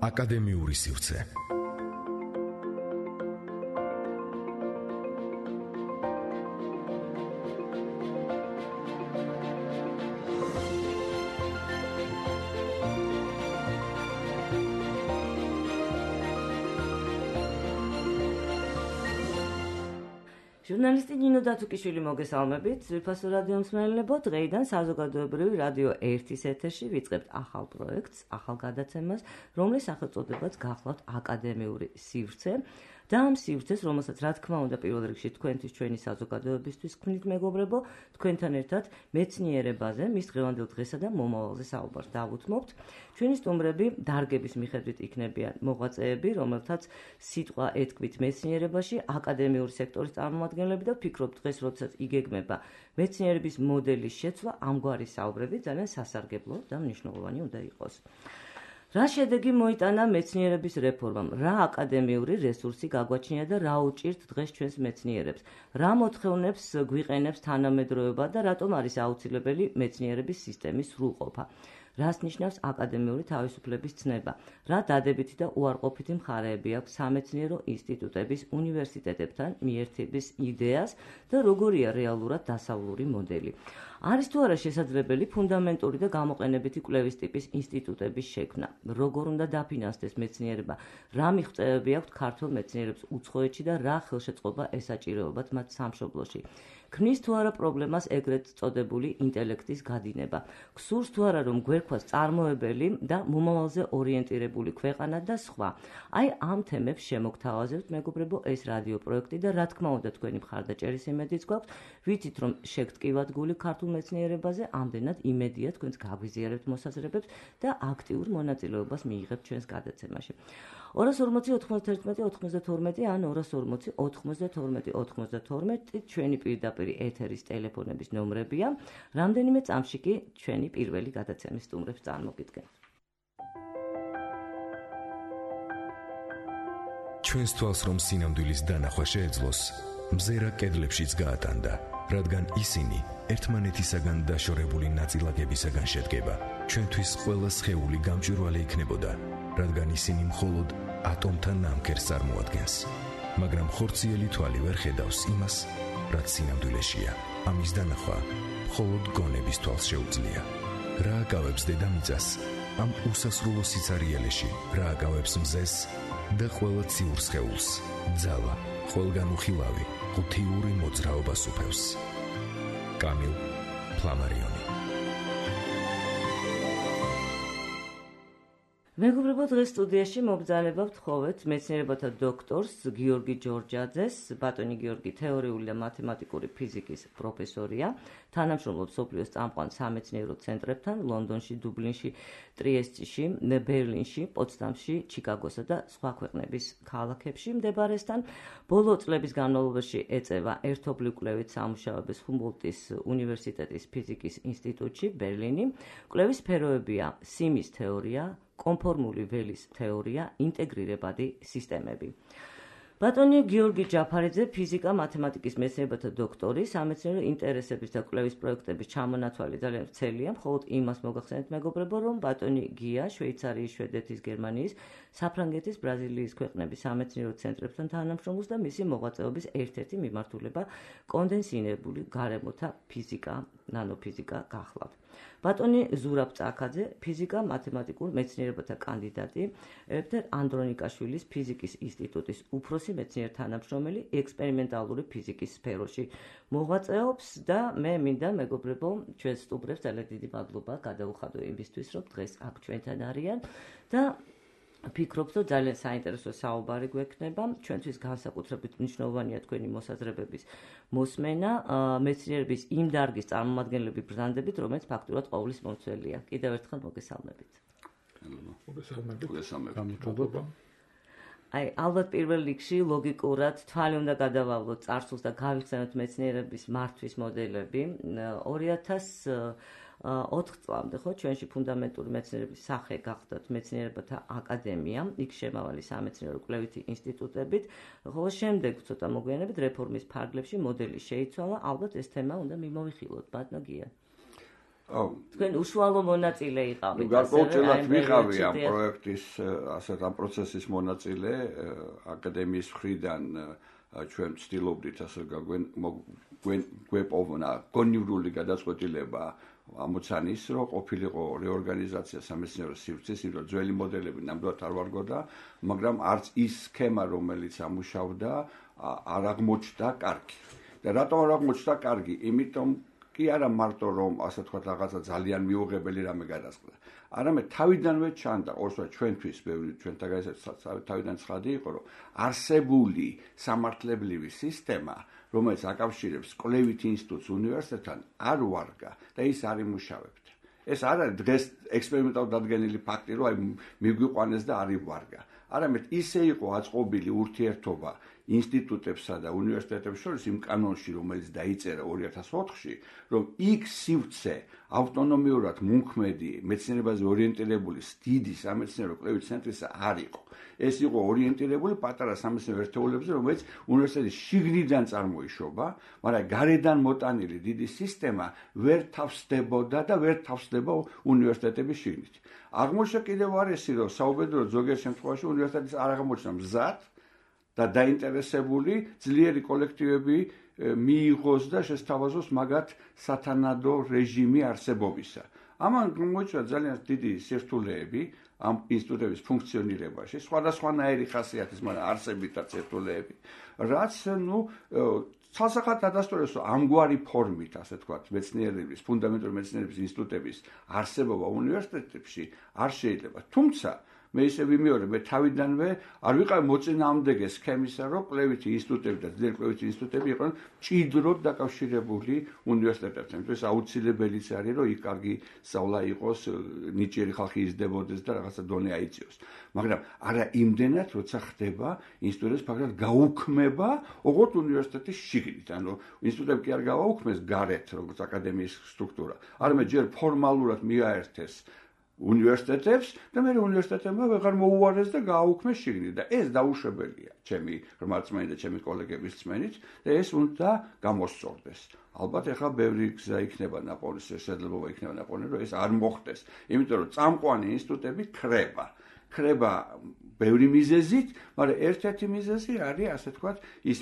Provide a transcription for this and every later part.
აკადემიური სივრცე. ჟურნალისტი ნინო დათუკიშვილი მოგესალმებით. ძვირფასო რადიო მსმენელებო, დღეიდან საზოგადოებრივი რადიო 1-ის ეთერში ვიწყებთ ახალ პროექტს, ახალ გადაცემას, რომლის სახელწოდებაც გახლავთ აკადემიური სივრცე. და ამ სივრცეს, რომელსაც რა თქმა უნდა პირველ რიგში თქვენთვის ჩვენი საზოგადოებისთვის ქმნით მეგობრებო, თქვენთან ერთად მეცნიერებაზე, მის დღევანდელ დღესა და მომავალზე საუბარს დავუთმობთ. ჩვენი სტუმრები დარგების მიხედვით იქნებიან მოღვაწეები, რომელთაც სიტყვა ეთქვით მეცნიერებაში, აკადემიური სექტორის წარმომადგენლები და ვფიქრობ დღეს, როდესაც იგეგმება მეცნიერების მოდელის შეცვლა, ამგვარი საუბრები ძალიან სასარგებლო და მნიშვნელოვანი უნდა იყოს. რა შედეგი მოიტანა მეცნიერების რეფორმამ, რა აკადემიური რესურსი გაგვაჩნია და რა უჭირთ დღეს ჩვენს მეცნიერებს, რა მოთხოვნებს გვიყენებს თანამედროვეობა და რატომ არის აუცილებელი მეცნიერების სისტემის სრულყოფა. რას ნიშნავს აკადემიური თავისუფლების ცნება, რა დადებითი და უარყოფითი მხარეები აქვს სამეცნიერო ინსტიტუტების უნივერსიტეტებთან მიერთების იდეას და როგორია რეალურად დასავლური მოდელი. არის თუ არა შესაძლებელი ფუნდამენტური და გამოყენებითი კვლევის ტიპის ინსტიტუტების შექმნა, როგორ უნდა დაფინანსდეს მეცნიერება, რა მიღწევები აქვთ ქართველ მეცნიერებს უცხოეთში და რა ხელშეწყობა ესაჭიროებათ მათ სამშობლოში. ქმნის თუ არა პრობლემას ეგრეთ წოდებული ინტელექტის გადინება, გსურს თუ არა რომ გვერქვას წარმოებელი და მომავალზე ორიენტირებული ქვეყანა და სხვა. აი ამ თემებს შემოგთავაზებთ მეგობრებო ეს რადიო პროექტი და რა თქმა უნდა თქვენი მხარდაჭერის იმედიც გვაქვს, ვიცით რომ შეგტკივათ გული ქართულ მეცნიერებაზე, ამდენად იმედია თქვენს გაგვიზიარებთ მოსაზრებებს და აქტიურ მონაწილეობას მიიღებთ ჩვენს გადაცემაში. 240-91-92 ან 240-92-92 ჩვენი პირდაპირ ეთერის ტელეფონების ნომრებია. რამდენიმე წამში კი ჩვენი პირველი გადაცემის სტუმრებს წარმოგიდგენთ. ჩვენს თვალს რომ სინამდვილის დანახვა შეეძლოს, მზერა კედლებშიც გაატანდა, რადგან ისინი ერთმანეთისაგან დაშორებული ნაწილაკებისაგან შედგება. ჩვენთვის ყველა სხეული გამჭვირვალე იქნებოდა, რადგან ისინი მხოლოდ ატომთან ნამქერს წარმოადგენს. მაგრამ ხორციელი თვალი ვერ ხედავს იმას, რაც სინამდვილეშია. ამის დანახვა მხოლოდ გონების თვალს შეუძლია. რა აკავებს დედამიწას ამ უსასრულო სიცარიელეში, რა აკავებს მზეს და ყველა ციურ სხეულს, ძალა, ყველგან უხილავი, ღუთიური მოძრაობა სუფევს. კამილ ფლამარიონი. მეგობრებო, დღეს სტუდიაში მობრძანება ვთხოვეთ მეცნიერებათა დოქტორს გიორგი ჯორჯაძეს. ბატონი გიორგი თეორიული და მათემატიკური ფიზიკის პროფესორია, თანამშრომლობს მსოფლიოს წამყვან სამეცნიერო ცენტრებთან ლონდონში, დუბლინში, ტრიესტში, ბერლინში, პოტსდამში, ჩიკაგოსა და სხვა ქვეყნების ქალაქებში მდებარესთან. ბოლო წლების განმავლობაში ეწევა ერთობლივ კვლევით სამუშაოებს ჰუმბოლდტის უნივერსიტეტის ფიზიკის ინსტიტუტში, ბერლინი. კვლევის სფეროებია სიმის თეორია, კონფორმული ველის თეორია, ინტეგრირებადი სისტემები. ბატონი გიორგი ჯაფარიძე, ფიზიკა, მათემატიკის მეცნიერებათა დოქტორი, სამეცნიერო ინტერესების და კვლევის პროექტების ჩამონათვალი ძალიან ვრცელია. მხოლოდ იმას მოგახსენეთ მეგობრებო, რომ ბატონი გია შვეიცარიის, შვედეთის, გერმანიის, საფრანგეთის, ბრაზილიის ქვეყნების სამეცნიერო ცენტრებთან თანამშრომლობს და მისი მოღვაწეობის ერთ-ერთი მიმართულება კონდენსირებული გარემოთა ფიზიკა, ნანოფიზიკა გახლავთ. ბატონი ზურაბ წაქაძე, ფიზიკა, მათემატიკურ მეცნიერებათა კანდიდატი, ევთერ ანდრონიკაშვილის ფიზიკის ინსტიტუტის უფროსი მეცნიერ თანამშრომელი ექსპერიმენტალური ფიზიკის სფეროში მოღვაწეობს და მე მინდა მეგობრებო ჩვენ სტუმრებს ძალიან დიდი მადლობა გადავუხადო იმისთვის, რომ დღეს აქ ჩვენთან არიან და ვფიქრობ, რომ ძალიან საინტერესო საუბარი გვექნება. ჩვენთვის განსაკუთრებით მნიშვნელოვანია თქვენი მოსაზრებების მოსმენა, მეცნიერების იმ დარგის წარმომადგენლები ბრალდებით, რომელიც ფაქტურად ყოვლის მომცველია. კიდევ ერთხელ მოგესალმებით. მოგესალმებით. აი, ალბათ პირველ რიგში ლოგიკურად თვალი უნდა გადავალოთ წარსულს და გავიხსენოთ მეცნიერების მართვის მოდელები. 2004 წლამდე ხო ჩვენში ფუნდამენტური მეცნიერების სახე გახდათ მეცნიერებათა აკადემია, იქ შემავალი სამეცნიერო კვლევითი ინსტიტუტებით, ხოლო შემდეგ ცოტა მოგვიანებით რეფორმის ფარგლებში მოდელი შეიცვალა. ალბათ ეს თემა უნდა მიმოვიხილოთ, ბატონო გია. თქვენ უშუალო მონაწილე იყავით გარკვეულწილად ვიყავი ამ პროექტის ამ პროცესის მონაწილე აკადემიის მხრიდან ჩვენ ვცდილობდით ასე გვეპოვნა კონიურული გადაწყვეტილება ამოცანის რომ ყოფილიყო რეორგანიზაცია სამეცნიერო სივრცის იმიტომ რომ ძველი მოდელები ნამდვილად არ ვარგოდა მაგრამ არც ის სქემა რომელიც ამუშავდა არ აღმოჩნდა კარგი და რატომ არ აღმოჩნდა კარგი იმიტომ კი არა მარტო რომ ასე თქვა რაღაცა ძალიან მიუღებელი რამე გადასყდა არამედ თავიდანვე ჩანდა ორსა ჩვენთვის ბევრი ჩვენთაგან თავიდან ცხადი იყო რომ არსებული სამართლებრივი სისტემა რომელიც აკავშირებს კვლევით ინსტიტუტს უნივერსიტეტთან არ ვარგა და ის არ იმუშავებდა ეს არ არის დღეს ექსპერიმენტალურად დადგენილი ფაქტი რომ აი მიგვიყვანეს და არ ივარგა არამედ ისე იყო აწყობილი ურთიერთობა ინსტიტუტებსა და უნივერსიტეტებს შორის იმ კანონში რომელიც დაიწერა 2004-ში რომ იქ სივრცე ავტონომიურად მუნქმედი მეცნიერებაზე ორიენტირებული დიდი სამეცნიერო კვლევის ცენტრისა არ იყო ეს იყო ორიენტირებული პატარა სამეცნიერო ერთეულებზე რომელიც უნივერსიტეტის შიგნიდან წარმოიშობა მაგრამ გარედან მოტანილი დიდი სისტემა ვერ თავსდებოდა და ვერ თავსდება უნივერსიტეტების შიგნით აღმოჩნდა კიდევ არის რომ საუბედუროდ ზოგიერთ შემთხვევაში უნივერსიტეტის არ აღმოჩნდა მზად და დაინტერესებული ძლიერი კოლექტივები მიიღოს და შესთავაზოს მაგათ სათანადო რეჟიმი არსებობისა. ამან გამოიწვია ძალიან დიდი სირთულეები ამ ინსტიტუტების ფუნქციონირებაში, სხვადასხვანაირი ხასიათის, მაგრამ არსებითაც სირთულეები, რაც ცალსახად დადასტურებს, რომ ამგვარი ფორმით, ასე თქვათ, მეცნიერების, ფუნდამენტური მეცნიერების ინსტიტუტების არსებობა უნივერსიტეტებში არ შეიძლება. თუმცა მე ისე ვიმეორებ, მე თავიდანვე არ ვიყავი მოწინააღმდეგე სქემისა, რომ კვლევითი ინსტიტუტები და ძლიერი კვლევითი ინსტიტუტები იყვნენ ჭიდროდ დაკავშირებული უნივერსიტეტებთან. ეს აუცილებელიც არის, რომ იქ კარგი სწავლა იყოს, ნიჭიერი ხალხი იზრდებოდეს და რაღაცა დონე აიწიოს. მაგრამ არა იმდენად, როცა ხდება ინსტიტუტების ფაქტად გაუქმება, ოღონდ უნივერსიტეტის შიგნით. ანუ ინსტიტუტები კი არ გავაუქმეს გარეთ, როგორც აკადემიის სტრუქტურა. არამედ ჯერ ფორმალურად მიაერთეს უნივერსიტეტებს და მე უნივერსიტეტებმა ვეღარ მოუარეს და გააუქმეს შიგნით და ეს დაუშვებელია ჩემი რმაწმენით და ჩემი კოლეგების წმენით და ეს უნდა გამოსწორდეს. ალბათ ახლა ბევრი გზა იქნება ნაპოვნი, შესაძლებლობა იქნება ნაპოვნი, რომ ეს არ მოხდეს. იმიტომ რომ წამყვანი ინსტიტუტები ქრება ბევრი მიზეზით, მაგრამ ერთ-ერთი მიზეზი არის, ასე თქვათ, ის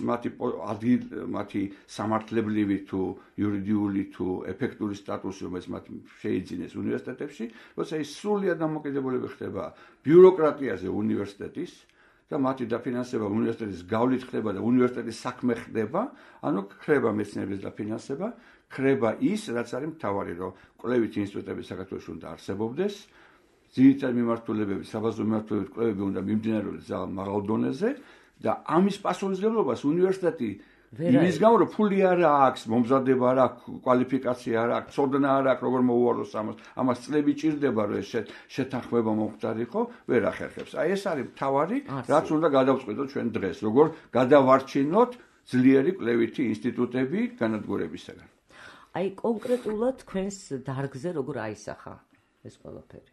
მათი სამართლებრივი თუ იურიდიული თუ ეფექტური სტატუსი, რომელიც მათ შეიძინეს უნივერსიტეტებში, როცა ის სრულად დამოკიდებულება ხდება ბიუროკრატიაზე უნივერსიტეტის და მათი დაფინანსება უნივერსიტეტის გავლით ხდება და უნივერსიტეტის საქმე ხდება, ანუ ქრება მეცნიერების დაფინანსება, ქრება ის, რაც არის მთავარი, რომ კვლევითი ინსტიტუტები საქართველოში უნდა არსებობდეს. ძირითადი მიმართულებები, საბაზრო მიმართულებები კვლევები უნდა მიმდინარეობდეს ძალიან მაღალ დონეზე და ამის პასუხისმგებლობას უნივერსიტეტი იმის გამო რომ ფული არ აქვს, მომზადება არ აქვს, კვალიფიკაცია არ აქვს, ცოდნა არ აქვს, როგორ მოუაროს ამას წლები ჭირდება რომ ეს შეთანხმება მომხდარიყო, ვერ ახერხებს. აი ეს არის მთავარი, რაც უნდა გადავწყვიტოთ ჩვენ დღეს, როგორ გადავარჩინოთ ძლიერი კვლევითი ინსტიტუტები განადგურებისაგან. აი კონკრეტულად თქვენს დარგზე როგორ აისახა ეს ყველაფერი?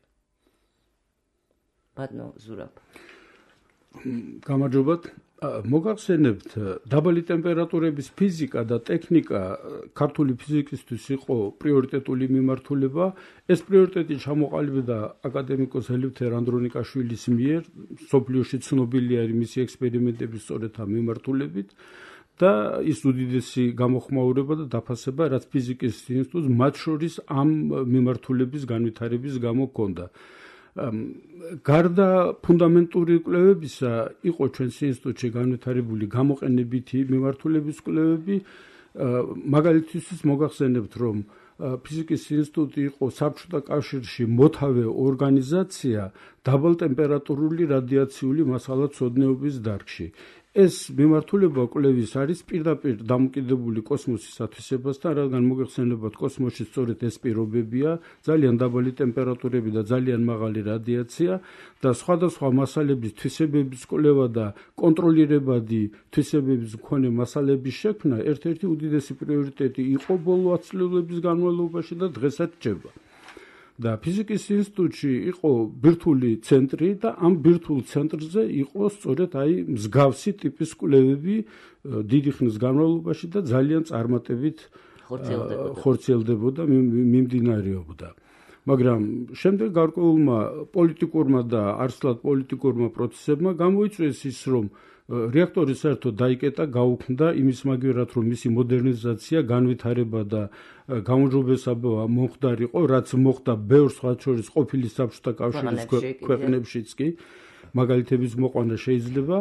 ბატონო ზურაბ. გამარჯობათ. მოგახსენებთ, დაბალი ტემპერატურების ფიზიკა და ტექნიკა ქართული ფიზიკისთვის იყო პრიორიტეტული მიმართულება. ეს პრიორიტეტი ჩამოყალიბდა აკადემიკოს ელევთერ ანდრონიკაშვილის მიერ, მსოფლიოში ცნობილი არის მისი ექსპერიმენტების სწორედ ამ მიმართულებით და ის უდიდესი გამოხმაურება და დაფასება, რაც ფიზიკის ინსტიტუტს მათ შორის ამ მიმართულების განვითარების გამო ჰქონდა. გარდა ფუნდამენტური კვლევებისა იყო ჩვენს ინსტიტუტში განვითარებული გამოყენებითი მიმართულების კვლევები. მაგალითისთვის მოგახსენებთ, რომ ფიზიკის ინსტიტუტი იყო საბჭოთა კავშირში მოთავე ორგანიზაცია დაბალტემპერატურული რადიაციული მასალათმცოდნეობის დარგში. ეს მიმართულება კვლევის არის პირდაპირ დამოკიდებული კოსმოსის ათვისებასთან, რადგან მოგეხსენებათ, კოსმოსში სწორედ ეს პირობებია, ძალიან დაბალი ტემპერატურები და ძალიან მაღალი რადიაცია და სხვადასხვა მასალების თვისებების კვლევა და კონტროლირებადი თვისებების მქონე მასალების შექმნა ერთ-ერთი უდიდესი პრიორიტეტი იყო ბოლო 10 წლების განმავლობაში და დღესაც რჩება. და ფიზიკის ინსტიტუტში იყო ბირთვული ცენტრი და ამ ბირთვულ ცენტრზე იყო სწორედ აი მსგავსი ტიპის კვლევები დიდი ხნის განმავლობაში და ძალიან წარმატებით ხორციელდებოდა, მიმდინარეობდა. მაგრამ შემდეგ გარკვეულმა პოლიტიკურმა და არცლად პოლიტიკურმა პროცესებმა გამოიწვიეს ის, რომ რეაქტორი საერთოდ დაიკეტა, გაუქმდა იმის მაგერად, რომ მისი მოდერნიზაცია, განვითარება და გაუმჯობესება მომხდარიყო, რაც მოხდა ბევრ სხვა შორის ყოფილი საბჭოთა კავშირის ქვეყნებშიც კი, მაგალითების მოყვანა შეიძლება.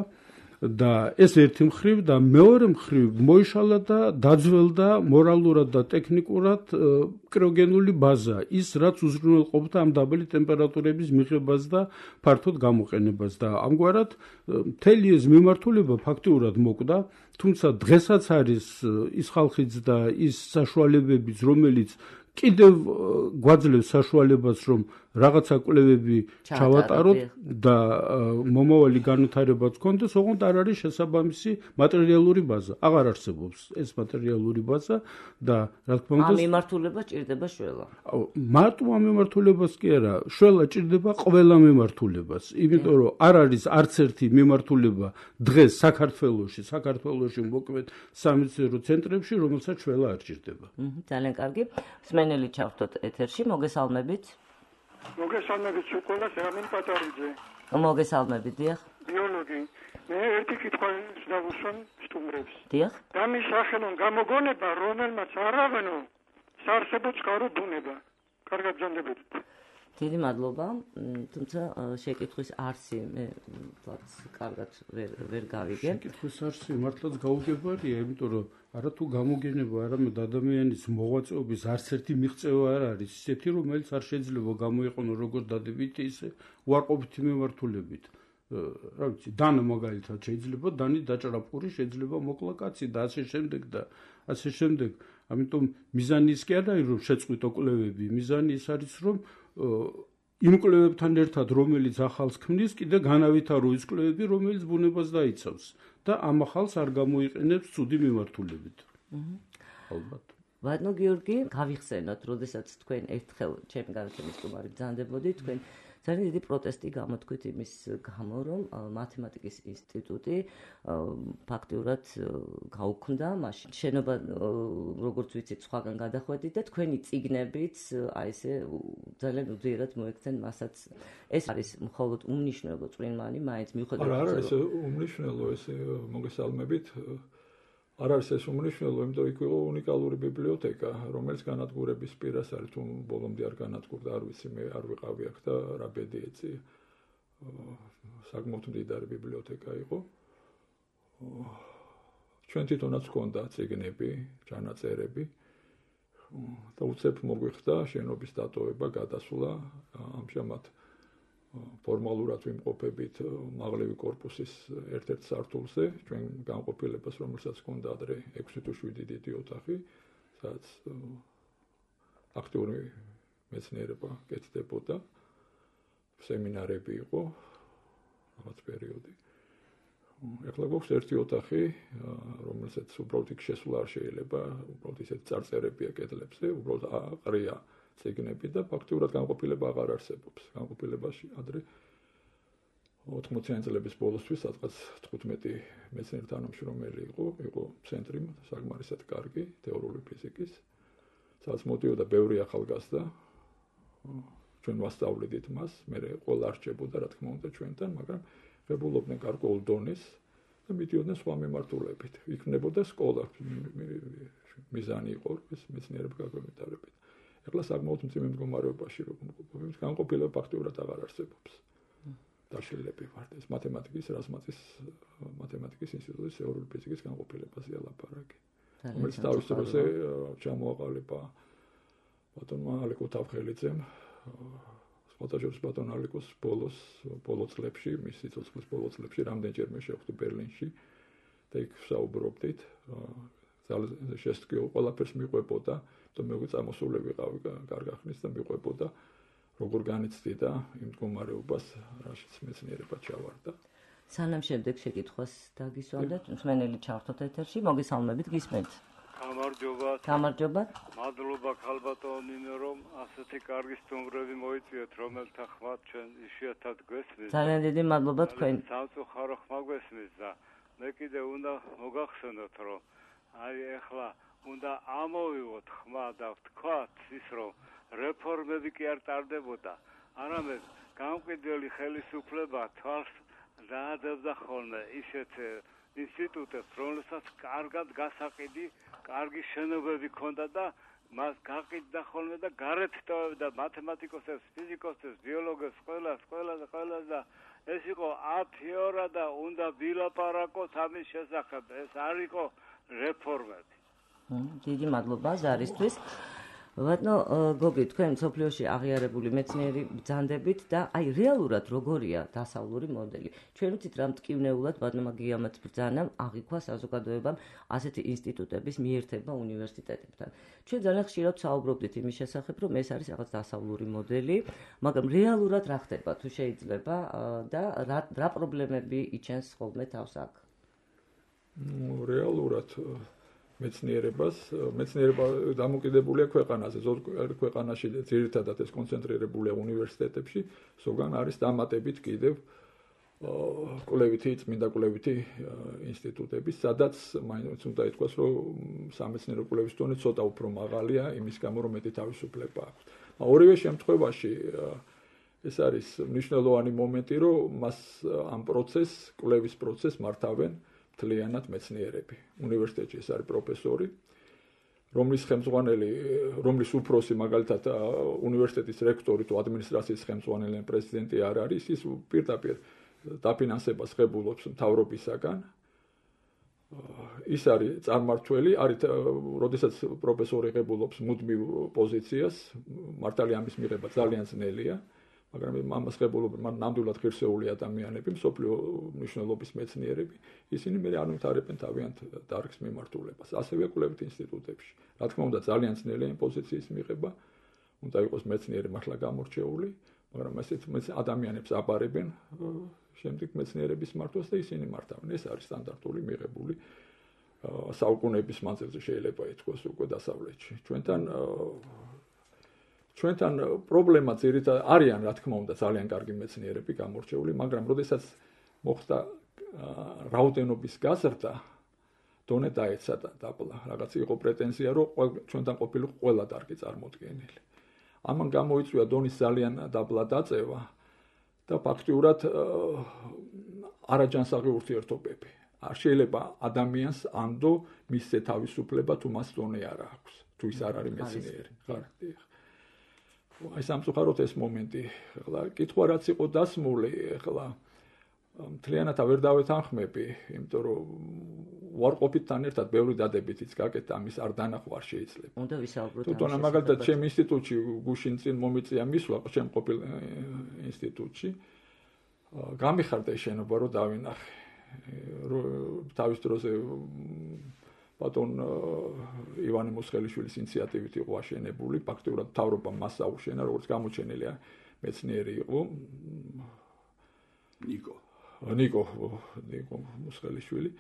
და ეს ერთი მხრივ და მეორე მხრივ მოიშალა და დაძველდა მორალურად და ტექნიკურად კრიოგენული ბაზა, ის რაც უზრუნველყოფდა ამ დაბალი ტემპერატურების მიღებას და ფართოდ გამოყენებას და ამგვარად მთელი ეს მიმართულება ფაქტიურად მოკვდა, თუმცა დღესაც არის ის ხალხიც და ის საშუალებებიც, რომელიც კიდევ გვაძლევს საშუალებას, რომ რაღაცა კვლევები ჩავატაროთ და მომავალი განვითარებაც გქონდეს, ოღონდ არ არის შესაბამისი მატერიალური ბაზა. აღარ არსებობს ეს მატერიალური ბაზა და რა თქმა უნდა, ამ მიმართულებას ჭირდება შველა. მარტო ამ მიმართულებას კი არა, შველა ჭირდება ყველა მიმართულებას, იმიტომ რომ არ არის არც ერთი მიმართულება დღეს საქართველოში მოქმედ სამეცნიერო ცენტრებში, რომელსაც შველა არ ჭირდება. ძალიან კარგი. სმენელი ჩავხდოთ ეთერში, მოგესალმებით. მოგესალმებით უკოლას რამინ პატარიძე. მოგესალმებით, დიახ. ბიოლოგი. მე ერთი კითხვა დავუსვამ სტუმრებს. დიახ. დამისახელონ გამოგონება, რომელმაც არავენო საარსებო წყარო ბუნება. კარგად ბრძანდებოდით. დიდი მადლობა, თუმცა შეკითხვის არსი მე კარგად ვერ გავიგე. შეკითხვის არსი მართლაც გაუგებარია, იმიტომ რომ არა თუ გამოგენება, არამედ ადამიანის მოღვაწეობის არც ერთი მიღწევა არ არის, ისეთი რომელიც არ შეიძლება გამოიყენო როგორც დადებითი, ისე უარყოფითი მიმართულებით. რა ვიცი, დანა მაგალითად შეიძლება დანი დაჭრაპური, შეიძლება მოკლა კაცი და ასე შემდეგ და ასე შემდეგ. ამიტომ მიზანი ის კი არა, რომ შეწყვიტო კვლევები, მიზანი ის არის, რომ იმ კვლევებთან ერთად, რომელიც ახალს ქმნის, კიდე განავითარო ის კვლევები, რომელიც ბუნებას დაიცავს და ამ ახალს არ გამოიყენებს ცუდი მიმართულებით. ალბათ. ბატონო გიორგი, გავიხსენოთ, როდესაც თქვენ ერთხელ ჩემი განათლების სტუმარი ბრძანდებოდით, თქვენ ძალიან დიდი პროტესტი გამოთქვით იმის გამო, რომ მათემატიკის ინსტიტუტი ფაქტიურად გაუქმდა, მაშინ შენობა როგორც ვიცით სხვაგან გადახვედით და თქვენი წიგნებიც აი ესე ძალიან უძიერად მოექცენ მასაც. ეს არის მხოლოდ უმნიშვნელო წვრილმანი, მაინც მიუხედავად არა ეს უმნიშვნელო ეს მოგესალმებით. არ არის ეს უმნიშვნელო, იმიტომ იქ იყო უნიკალური ბიბლიოთეკა, რომელიც განადგურების პირას არის, თუ ბოლომდე არ განადგურდა, არ ვიცი, მე არ ვიყავი აქ და რა ბედი ეწია. საკმაოდ მდიდარი ბიბლიოთეკა იყო. ჩვენ თვითონაც ჰქონდა წიგნები, ჩანაწერები და უცებ მოგვიხდა შენობის დატოვება, გადასვლა, ამჟამად ფორმალურად ვიმყოფებით მაღლევი კორპუსის ერთ-ერთ სართულზე, ჩვენ განყოფილებას, რომელსაც ჰქონდა ადრე 6 თუ 7 დიდი ოთახი, სადაც აქტიური მეცნიერება კეთდებოდა, სემინარები იყო რაღაც პერიოდი. ეხლა გვაქვს ერთი ოთახი, რომელსაც უბრალოდ იქ შესვლა არ შეიძლება, უბრალოდ ისეთ წარწერებია კედლებზე, უბრალოდ აყრია წიგნები და ფაქტიურად განყოფილება აღარ არსებობს. განყოფილებაში ადრე 80-იანი წლების ბოლოსთვის სადღაც 15 მეცნიერ თანამშრომელი იყო ცენტრი საკმარისად კარგი თეორიული ფიზიკის, სადაც მოდიოდა ბევრი ახალგაზრდა. ჩვენ ვასწავლიდით მას, მე ყველა არჩებოდა რა თქმა უნდა ჩვენთან, მაგრამ ღებულობდნენ გარკვეულ დონეს და მიდიოდნენ სხვა მიმართულებით. იქნებოდა სკოლა, მიზანი იყო ეს მეცნიერება გაგვემეტარებით. ეხლა საკმაოდ მძიმე მდგომარეობაში რომ განყოფილება ფაქტიურად აღარ არსებობს. დაშლილები ვართ ეს მათემატიკის ინსტიტუტის თეორიული ფიზიკის განყოფილებაზეა ლაპარაკი. რომელიც თავის დროზე ჩამოაყალიბა ბატონმა ალეკო თავხელიძემ სხვადასხვა ბატონ ალეკოს ბოლო წლებში, მის სიცოცხლის ბოლო წლებში რამდენჯერმე შევხვდი ბერლინში და იქ ვსაუბრობდით. შესტკიო ყველაფერს მიყვებოდა, და მე წამოსული ვიყავი კარგ ახნის და მიყვებოდა როგორ განიცდიდა იმ მდგომარეობას, რაშიც მეცნიერება ჩავარდა. სანამ შემდეგ შეკითხვას დაგისვამდეთ, მსმენელი ჩავხდოთ ეთერში, მოგესალმებით, გისმენთ. გამარჯობა. მადლობა ქალბატონინო, რომ ასეთი კარგი სტუმრები მოიწვიეთ, რომელთა ხმად ჩვენ იშვიათად გვესმის. ძალიან დიდი მადლობა თქვენ. სამწუხარო ხმა გვესმის და მე კიდე უნდა მოგახსენოთ, რომ აი ეხლა უნდა ამოვიღოთ ხმა და ვთქვათ ის რომ რეფორმები კი არ ტარდებოდა, არამედ გამყიდველი ხელისუფლება თვალს დაადებდა ხოლმე ისეთ ინსტიტუტებს, რომელსაც კარგად გასაყიდი, კარგი შენობები ჰქონდა და მას გაყიდდა ხოლმე და გარეთ ტოვებდა მათემატიკოსებს, ფიზიკოსებს, ბიოლოგებს, ყველას და ეს იყო აფიორა და უნდა ვილაპარაკოთ ამის შესახებ. ეს არ იყო რეფორმები. დიდი მადლობა ზარისთვის. ბატონო გოგი, თქვენ სოფლიოში აღიარებული მეცნიერი ბრძანდებით და აი რეალურად როგორია დასავლური მოდელი. ჩვენ ვიცით რა მტკივნეულად ბატონმა გიამაც ბრძანამ აღიქვა საზოგადოებამ ასეთი ინსტიტუტების მიერთება უნივერსიტეტებთან. ჩვენ ძალიან ხშირად საუბრობდით იმის შესახებ, რომ ეს არის რაღაც დასავლური მოდელი, მაგრამ რეალურად რა ხდება თუ შეიძლება და რა პრობლემები იჩენს ხოლმე თავს აქ? რეალურად მეცნიერება დამოკიდებულია ქვეყანაზე. ზოგ ქვეყანაში ძირითადად ეს კონცენტრირებულია უნივერსიტეტებში, ზოგან არის დამატებით კიდევ წმინდა კვლევითი ინსტიტუტები, სადაც მაინც უნდა ითქვას, რომ სამეცნიერო კვლევის დონე ცოტა უფრო მაღალია, იმის გამო რომ მეტი თავისუფლება აქვს. ორივე შემთხვევაში ეს არის მნიშვნელოვანი მომენტი, რომ მას ამ კვლევის პროცესს მართავენ მთლიანად მეცნიერები. უნივერსიტეტში ეს არის პროფესორი, რომლის უფროსი მაგალითად უნივერსიტეტის რექტორი თუ ადმინისტრაციის ხელმძღვანელი ან პრეზიდენტი არ არის, ის პირდაპირ დაფინანსებას ღებულობს მთავრობისაგან. ის არის წარმმართველი, როდესაც პროფესორი ღებულობს მუდმივ პოზიციას, მართალი ამის მიღება ძალიან ძნელია. მაგრამ ამას ღებულობენ ნამდვილად ღირსეული ადამიანები, მსოფლიო მნიშვნელობის მეცნიერები, ისინი მე არ ვითარებენ თავიანთ დარგს მიმართულებას. ასევე კვლევით ინსტიტუტებში. რა თქმა უნდა, ძალიან ძნელია იმ პოზიციის მიღება, უნდა იყოს მეცნიერი მართლა გამორჩეული, მაგრამ ესეთ ადამიანებს აბარებენ შემდეგ მეცნიერების მართვას და ისინი მართავენ. ეს არის სტანდარტული მიღებული საუკუნეების მანძილზე შეიძლება ითქვას უკვე დასავლეთში. ჩვენთან პრობლემა ძირითადად არიან, რა თქმა უნდა, ძალიან კარგი მეცნიერები გამორჩეული, მაგრამ როდესაც მოხდა რაოდენობის გაზრდა, დონე დაეცა და დაბლა. რაღაც იყო პრეტენზია, რომ ჩვენთან ყოფილიყო ყველა დარგი წარმოდგენილი. ამან გამოიწვია დონის ძალიან დაბლა დაწევა და ფაქტიურად არაჯანსაღი ურთიერთობები. არ შეიძლება ადამიანს ანდო მისცე თავისუფლება თუ მას დონე არ აქვს, თუ ის არ არის მეცნიერი. აი სამწუხაროდ ეს მომენტი, ახლა კითხვა რაც იყო დასმული, ახლა მთლიანად ვერ დავეთანხმები, იმიტომ რომ უარყოფითთან ერთად ბევრი დადებითიც გაკეთა, ამის არ დანახვა არ შეიძლება. უნდა ვისაუბროთ. თვითონ მაგალითად ჩემ ინსტიტუტში გუშინ წინ მომიწია მისვლა ჩემ ყოფილ ინსტიტუტში. გამიხარდა ეს შენობა რომ დავინახე. თავის დროზე ბატონ ივანე მოსხელიშვილის ინიციატივით იყო აშენებული, ფაქტობრივად მთავრობამ მას აუშენა, როგორც გამოჩენილი მეცნიერი იყო ნიკო მოსხელიშვილი.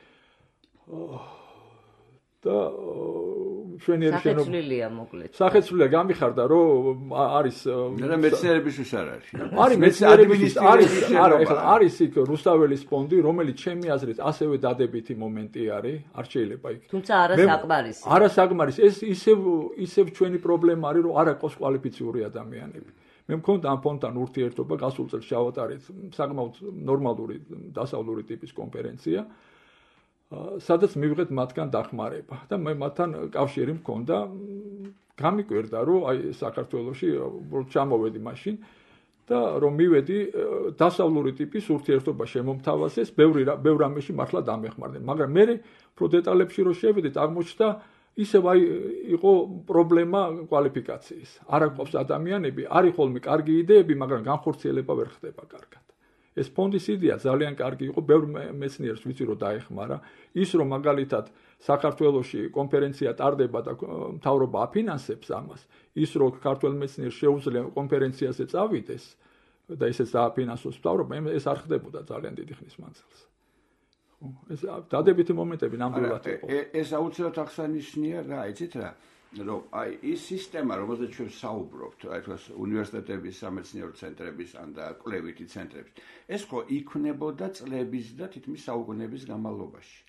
და შვენიერი შენობა სახეცვლილია მოკლედ. სახეცვლილია გამიხარდა რომ არის მეცნიერებისთვის არ არის. არის მეცნიერებისთვის არის იქ რუსთაველის ფონდი, რომელიც ჩემი აზრით ასევე დადებითი მომენტი არის, არ შეიძლება იქ. თუმცა არასაკმარისი. არასაკმარისი, ეს ისევ ჩვენი პრობლემა არის, რომ არ აქვს კვალიფიციური ადამიანები. მე მქონდა ამ ფონდთან ურთიერთობა, გასულ წელს ჩავატარეთ საკმაოდ ნორმალური დასავლური ტიპის კონფერენცია. სადაც მივიღეთ მათგან დახმარება და მე მათთან კავშირი მქონდა, გამიკვირდა რომ აი საქართველოში ჩამოვედი მაშინ და რომ მივედი დასავლური ტიპის ურთიერთობა შემომთავაზეს, ბევრ ამაში მართლა დამეხმარდნენ, მაგრამ მე უფრო დეტალებში რომ შევედით, აღმოჩნდა ისევ აი იყო პრობლემა კვალიფიკაციის. არ აქვს ადამიანები, არის ხოლმე კარგი იდეები, მაგრამ განხორციელება ვერ ხდება კარგად. ეს ფონდის იდეა ძალიან კარგი იყო, ბევრ მეცნიერს ვიცი რომ დაეხმარა, ის რომ მაგალითად საქართველოში კონფერენცია ტარდება და მთავრობა აფინანსებს ამას, ის რომ ქართველ მეცნიერს შეუძლია კონფერენციაზე წავიდეს და ისეც დააფინანსოს მთავრობა, ეს არ ხდებოდა ძალიან დიდი ხნის მანძილზე. ეს დადებითი მომენტები ნამდვილად იყო. ეს აუცილებლად აღსანიშნია რა, იცით რა? რომ აი ის სისტემა, რომელზეც ჩვენ საუბრობთ, აი თქოს უნივერსიტეტების, სამეცნიერო ცენტრების ან და კვლევითი ცენტრების, ეს ხო იქმნებოდა წლების და თითქმის საუკუნეების განმავლობაში.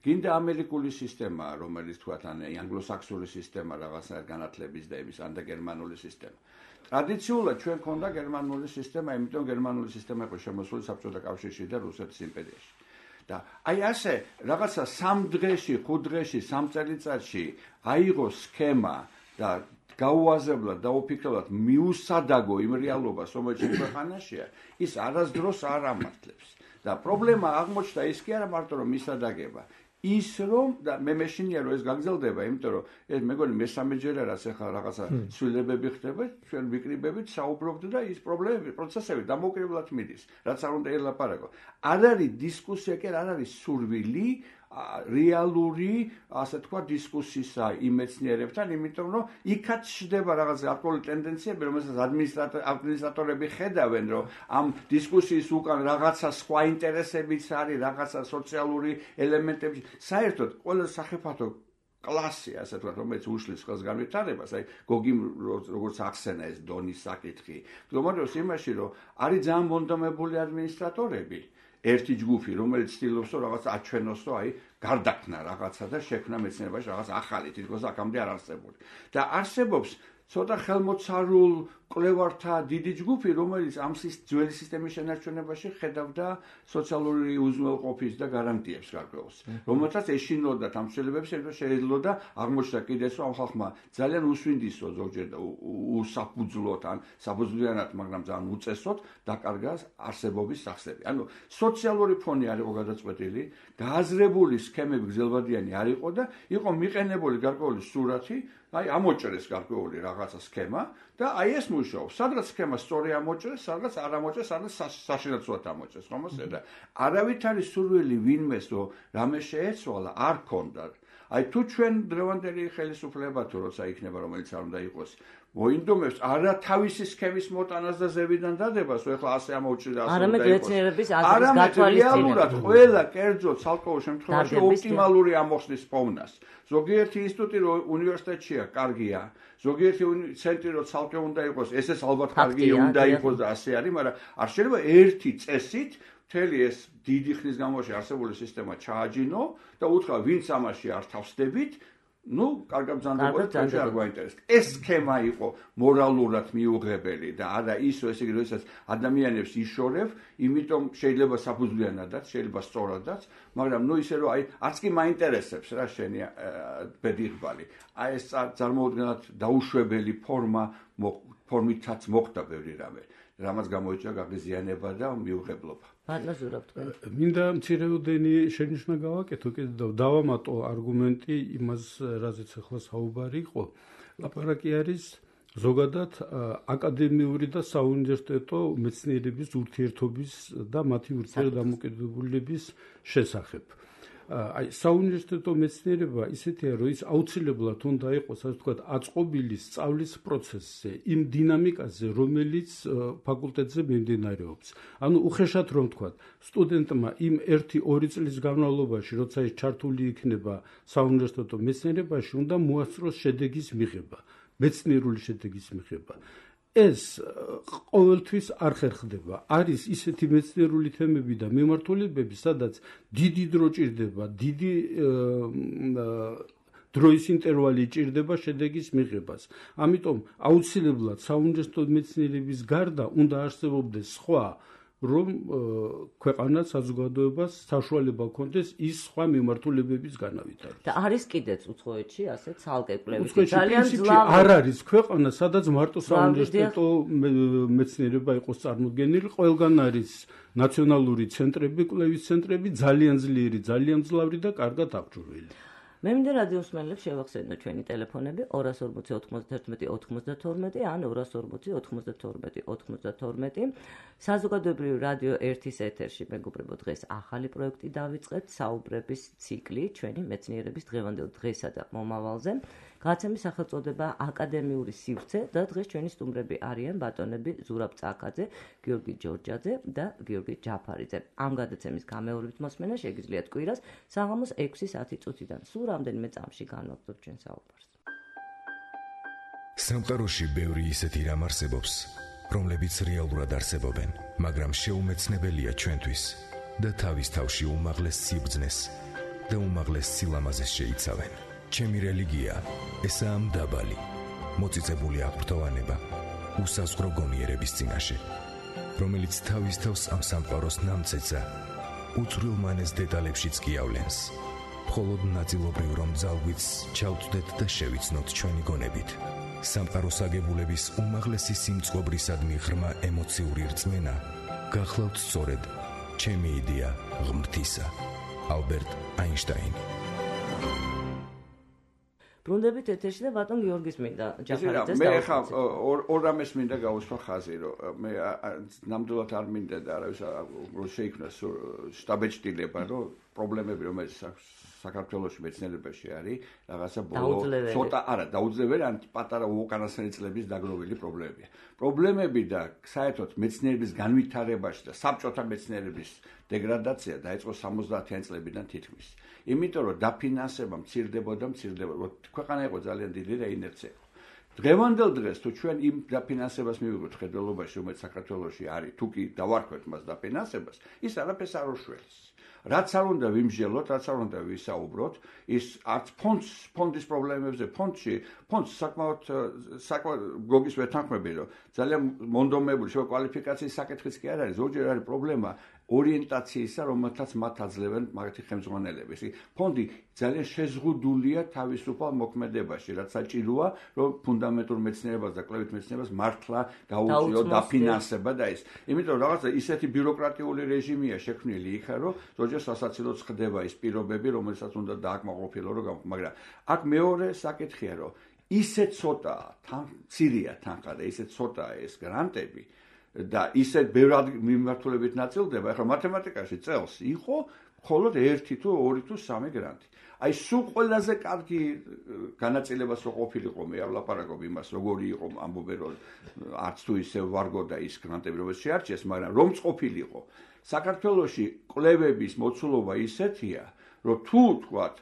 გინდა ამერიკული სისტემა, რომელიც თქვათ ან ანგლოსაქსონური სისტემა რაღაცა განათლების და იმის, ან და გერმანული სისტემა. ტრადიციულად ჩვენ ქონდა გერმანული სისტემა, იმიტომ გერმანული სისტემა იყო შემოსული საბჭოთა კავშირში და რუსეთის იმპერიაში. და აი ასე რაღაცა 3 დღეში, 5 დღეში, 3 წელიწადში აიღო სქემა და გაუაზრებლად და ოფიქრებად მიუსადაგო იმ რეალობას, რომელიც ქვეყანაშია, ის არასდროს არ ამართლებს. და პრობლემა აღმოჩნდა ის კი არა მარტო რომ მისადაგება, ის რომ და მე მეშინია რომ ეს გაგრძელდება, იმიტომ რომ ეს მეგონი მესამეჯერა რაც ახლა რაღაცა ცვლილებები ხდება, ჩვენ ვიკრიბებით, საუბრობთ და ის პრობლემები, პროცესები დამოუკიდებლად მიდის, რაც არ უნდა ელაპარაკო. არ არის დისკუსია, კი არ არის სურვილი რეალური, ასე თქვა, დისკუსისა იმ მეცნიერებთან, იმიტომ რომ იქაც ჩდება რაღაც აქტუალური ტენდენციები, რომელსაც ადმინისტრატორები ხედავენ, რომ ამ დისკუსიის უკან რაღაცა სხვა ინტერესებიც არის, რაღაცა სოციალური ელემენტები. საერთოდ ყველა სახიფათო კლასი, ასე თქვა, რომელიც უშლის ხელს განვითარებას, აი გოგი როგორც ახსენა ეს დონის საკითხი, მდგომარეობს იმაში, რომ არის ძალიან მონდომებული ადმინისტრატორები. ერთი ჯგუფი, რომელიც ცდილობს რომ რაღაც აჩვენოს, რომ აი გარდაქმნა რაღაცა და შექმნა მეცნიერებაში რაღაც ახალი, თითქოს აქამდე არ არსებული. და არსებობს ცოტა ხელმოცარულ კვლევართა დიდი ჯგუფი, რომელიც ამ ძველი სისტემის შენარჩუნებაში ხედავდა სოციალური უზრუნველყოფის და გარანტიებს გარკვეულს, რომელთაც ეშინოდათ ამ ცვლილებებს, შეიძლება აღმოჩნდა კიდეც, რომ ამ ხალხმა ძალიან უსვინდისო ზოგჯერ უსაფუძვლოდ ან საფუძვლიანად, მაგრამ ძალიან უწესოდ დაკარგა არსებობის სახსები. ანუ სოციალური ფონი არ იყო გადაწყვეტილი, გააზრებული სქემები გრძელვადიანი არ იყო და იყო მიყენებული გარკვეული სურათი, აი ამოჭრეს გარკვეული რაღაცა სქემა და აი ეს მუშაობს. სადღაც სქემა სწორი ამოჭრეს, სადღაც არ ამოჭრეს, სადღაც საშინაოცვლად ამოჭრეს, ხომასე და არავით არის სურვილი ვინმეს რომ რამე შეეცვალა, არ ქონდა. აი თუ ჩვენ დღევანდელი ხელისუფლება თუ როცა იქნება, რომელიც არ უნდა იყოს, მოინდომებს არა თავისი სქემის მოტანას და ზევიდან დადებას, ხო ეხლა ასე ამოჭრდა, ასე უნდა იყოს. არამედ მეცნიერების აზრის გათვალისწინებას. ყველა კერძო ცალკეულ შემთხვევაში ოპტიმალური ამოხსნის პოვნას. ზოგიერთი ინსტიტუტი რო უნივერსიტეტშია, კარგია. ზოგიერთი ცენტრი რო ცალკე უნდა იყოს, ესეც ალბათ კარგია, უნდა იყოს და ასე არის, მაგრამ არ შეიძლება ერთი წესით მთელი ეს დიდი ხნის განმავლობაში არსებული სისტემა ჩააჯინო და უთხრა, ვინც ამაში არ თავსდებით, ну, კარგად ბრძანდებოდა, ჩვენ არ გვაინტერესებს. ეს სქემა იყო მორალურად მიუღებელი და არა ის, ესე იგი, როდესაც ადამიანებს იშორებ, იმიტომ შეიძლება საფუძვლიანადაც, შეიძლება სწორადაც, მაგრამ ну ისე რომ აი არც კი მაინტერესებს რა შენი ბედიღბალი. აი ეს წარმოუდგენლად დაუშვებელი ფორმითაც მოხდა ბევრი რამე, რამაც გამოიწვია გაღიზიანება და მიუღებლობა. მინდა მცირეოდენი შენიშვნა გავაკეთო კიდე და დავამატო არგუმენტი იმას, რაზეც ახლა საუბარი იყო. ლაპარაკი არის ზოგადად აკადემიური და საუნივერსიტეტო მეცნიერების ურთიერთობის და მათი ურთიერთდამოკიდებულების შესახებ. აი საუნივერსიტეტო მეცნიერება ისეთია, რომ ის აუცილებლად უნდა იყოს, ასე ვთქვათ, აწყობილი სწავლის პროცესზე, იმ დინამიკაზე, რომელიც ფაკულტეტზე მიმდინარეობს. ანუ უხეშად რომ ვთქვათ, სტუდენტმა იმ 1-2 წლის განმავლობაში, როცა ის ჩართული იქნება საუნივერსიტეტო მეცნიერებაში, უნდა მოასწროს შედეგის მიღება, მეცნიერული შედეგის მიღება. ეს ყოველთვის არ ხერხდება. არის ისეთი მეცნიერული თემები და მიმართულებები, სადაც დიდი დრო ჭირდება, დიდი დროის ინტერვალი ჭირდება შედეგის მიღებას. ამიტომ აუცილებლად საუნივერსიტეტო მეცნიერების გარდა უნდა არსებობდეს სხვა, რომ ქვეყანა საზოგადოებას საშუალება ჰქონდეს ის სხვა მიმართულებების განავითარებას. და არის კიდეც უცხოეთში ასე ცალკე კვლევით ძალიან ძლიერი არ არის ქვეყანა, სადაც მარტო საუნივერსიტეტო მეცნიერება იყოს წარმოდგენილი, ყველგან არის ნაციონალური ცენტრები, კვლევის ცენტრები, ძალიან ძლიერი, ძალიან მძლავრი და კარგად აღჭურვილი. მე მინდა რადიოსმენელებს შევახსენო ჩვენი ტელეფონები 240 91 92 ან 240 92 92. საზოგადოებრივი რადიო 1-ის ეთერში მეგობრებო, დღეს ახალი პროექტი დავიწყებთ, საუბრების ციკლი ჩვენი მეცნიერების დღევანდელ დღესა და მომავალზე. გაცემის სახელწოდება აკადემიური სივრცე და დღეს ჩვენი სტუმრები არიან ბატონები ზურაბ წაკაძე, გიორგი ჯორჯაძე და გიორგი ჯაფარიძე. ამ გადაცემის გამეორებით მოსმენა შეგიძლიათ კვირას საღამოს 6:10 წუთიდან. სულ რამდენიმე წამში განვაგრძობთ ჩვენ საუბარს. სამყაროში ბევრი ისეთი რამ არსებობს, რომლებიც რეალურად არსებობენ, მაგრამ შეუმეცნებელია ჩვენთვის და თავის თავში უმაღლეს სიბრძნეს და უმაღლეს სილამაზეს შეიცავენ. ჩემი რელიგია ესაა მდაბალი, მოწიწებული აღფრთოვანება, უსაზღვრო გონიერების წინაშე, რომელიც თავის თავს ამ სამყაროს ნამცეცა უცვლელ მანეს დეტალებშიც გიავლენს. მხოლოდ ნაწილობრივ რომ ძალგვიც ჩავწვდეთ და შევიცნოთ ჩვენი გონებით. სამყაროს აგებულების უმაღლესი სიმწყობრისადმი ღრმა ემოციური რწმენა გახლავთ სწორედ ჩემი იდეა ღმრთისა. ალბერტ აინშტაინი. ბრუნდებით ეთერში და ბატონ გიორგის მინდა ჯახარიძეს მე ხა ორ რამეს მინდა გავუსვა ხაზი, რომ მე ნამდვილად არ მინდა და არავის რო შეიქმნას შტაბეჭდილება, რომ პრობლემები რომელიც საქართველოში მეცნიერებაში არის, რაღაცა ბოლო ცოტა არა, დაუძლეველი ან პატარა უკანასკნელი წლების დაგროვილი პრობლემებია. პრობლემები და საერთოდ მეცნიერების განვითარებაში და საბჭოთა მეცნიერების დეგრადაცია დაიწყო 70-იან წლებიდან თითქმის. იმიტომ რომ დაფინანსება მცირდებოდა. ქვეყანა იყო ძალიან დიდი რეინერცია. დღევანდელ დღეს თუ ჩვენ იმ დაფინანსებას მივიღოთ ხედველობაში, რომელიც საქართველოში არის, თუ კი დავარქვეთ მას დაფინანსებას, ის არაფერს არ უშველს. რაც არ უნდა ვიმსჯელოთ, რაც არ უნდა ვისაუბროთ, ის არც ფონდის პრობლემებზე, ფონდს საკმაოდ გოგის ვეთანხმები, რომ ძალიან მონდომებული კვალიფიკაციის საკითხიც კი არ არის, ზოგჯერ არის პრობლემა ორიენტაციისა, რომელთაც მათ აძლევენ მაგათი ხელმძღვანელები. ფონდი ძალიან შეზღუდულია თავისუფალ მოქმედებაში, რაც საჭიროა, რომ ფუნდამენტურ მეცნიერებას და კვლევით მეცნიერებას მართლა გაუწიო დაფინანსება და ის. იმიტომ რომ რაღაცა ისეთი ბიუროკრატიული რეჟიმია შექმნილი იქა, რომ ზოგჯერ სასაცილოდ ხდება ის პირობები, რომელსაც უნდა დააკმაყოფილო, მაგრამ აქ მეორე საკითხია, რომ ისე ცოტაა მცირეა თანხა და ისე ცოტაა ეს გრანტები და ისეთ ბევრად მიმართულებით ნაწილდება. ახლა მათემატიკაში წელს იყო მხოლოდ 1 თუ 2 თუ 3 გრანტი. აი სულ ყველაზე კარგი განაწილებას რო ყოფილიყო, მე არ ვლაპარაკობ იმას, როგორი იყო ამბობენ, რომ არც თუ ისე ვარგო და ის გრანტები რომელიც შეარჩიეს, მაგრამ რომც ყოფილიყო. საქართველოში კვლევების მოცულობა ისეთია, რომ თუ თქვათ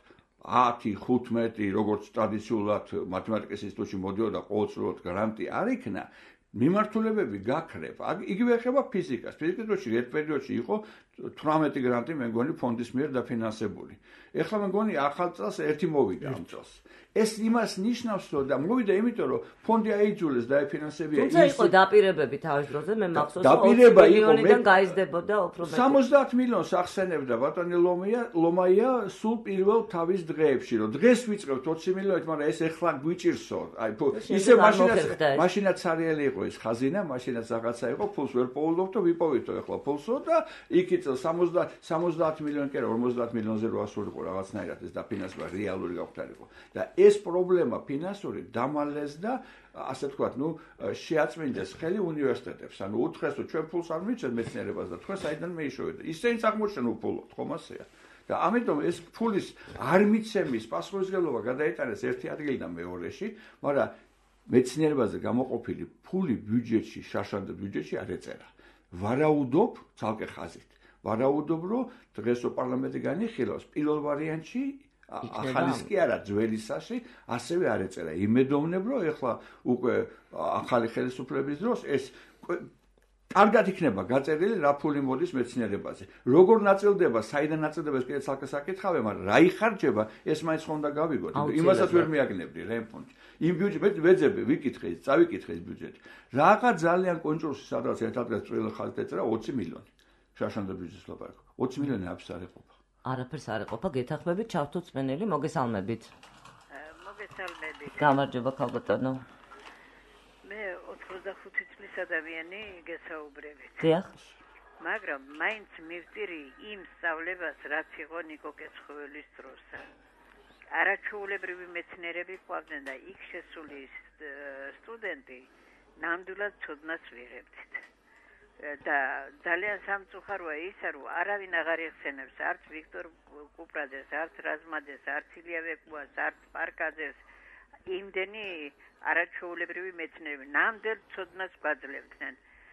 10-15 როგორც ტრადიციულად მათემატიკის ინსტიტუტში მოდიოდა ყოველწლიურად გრანტი არ იქნა, მიმართულებები გაქრებ. იგივე ეხება ფიზიკას. ფიზიკის დროში ერთ პერიოდში იყო 18 გრანტი მე მგონი ფონდის მიერ დაფინანსებული. ეხლა მე მგონი ახალ წელს ერთი მოვიდა ამ წელს. ეს იმას ნიშნავს, რომ და მოვიდა იმიტომ, რომ ფონდი აიძულეს დაეფინანსებია. თუმცა იყო დაპირებები თავის დროზე, მე მახსოვს 20 მილიონიდან გაიზრდებოდა უფრო მეტი. 70 მილიონს ახსენებდა ბატონი ლომაია სულ პირველ თავის დღეებში, რომ დღეს ვიწყებთ 20 მილიონით, მაგრამ ეს ეხლა გვიჭირსო. აი ისე მაშინაც სარიელი იყო ეს ხაზინა, მაშინაც რაღაცა იყო, ფულს ვერ პოულობთ, ვიპოვითო ეხლა ფულსო და იქით 70 მილიონი კი არა, 50 მილიონზე რო ასულიყო რაღაცნაირად ეს დაფინანსება რეალური გავხდარიყო. და ეს პრობლემა ფინანსური დამალეს და ასე ვთქვათ, შეაწმინდეს ხელი უნივერსიტეტებს. ანუ უთხრეს, რომ ჩვენ ფულს არ მივიჭერთ მეცნიერებას და თქვენ საიდან მეიშოვეთ. ისინიც აღმოჩნდნენ უფულოდ, ხომ ასეა. და ამიტომ ეს ფულის არ მიცემის პასუხისმგებლობა გადაიტანეს ერთი ადგილიდან მეორეში, მაგრამ მეცნიერებაზე გამოყოფილი ფული ბიუჯეტში, შარშანდ ბიუჯეტში არ ეწერა. ვარაუდობ, ცალკე ხაზით. ვარაუდობ, რომ დღეს პარლამენტი განიხილავს პირველ ვარიანტში ახალის კი არა ძველისაში ასევე არ ეწერა. იმედოვნებ, რომ ეხლა უკვე ახალი ხელისუფლების დროს ეს კარგად იქნება გაწერილი რა ფული მოდის მეცნიერებაზე. როგორ ნაწილდება, საიდან ნაწილდება ეს კიდევ ცალკე საკითხავია, მაგრამ რა იხარჯება, ეს მაინც ხონდა გავიგოთ. იმასაც ვერ მიაგნებდი რემფონდში. იმ ბიუჯეტი ვეძები, წავიკითხე ეს ბიუჯეტი. რაღაც ძალიან კონჭურსი სადაც ერთ ადგილას წვრილი ხაზით ეწერა 20 მილიონი. შარშანდ ბიუჯეტს ლაპარაკობ. 20 მილიონი აფს არ ეყოფა. არაფერს არ ეყოფა, გეთანხმებით, ჩავთვით წმენელი, მოგესალმებით. მოგესალმებით. გამარჯობა ქალბატონო. მე 85 წლის ადამიანი გესაუბრებით. დიახ. მაგრამ მაინც მივწირი იმ სწავლებას, რაც იყო ნიკო კეცხოველის დროს. არაჩვეულებრივი მეცნიერები ყვავდნენ და იქ შესული სტუდენტი ნამდვილად ცოდნას ვიღებდით. და ძალიან სამწუხაროა ისა, რომ არავინ აღარ იხსენებს არც ვიქტორ კუპრაძეს, არც რაზმაძეს, არც ილია ვეკუას, არც პარკაძეს. იმდენი არაჩვეულებრივი მეცნიერები ნამდვილ ცოდნას გვაძლევდნენ.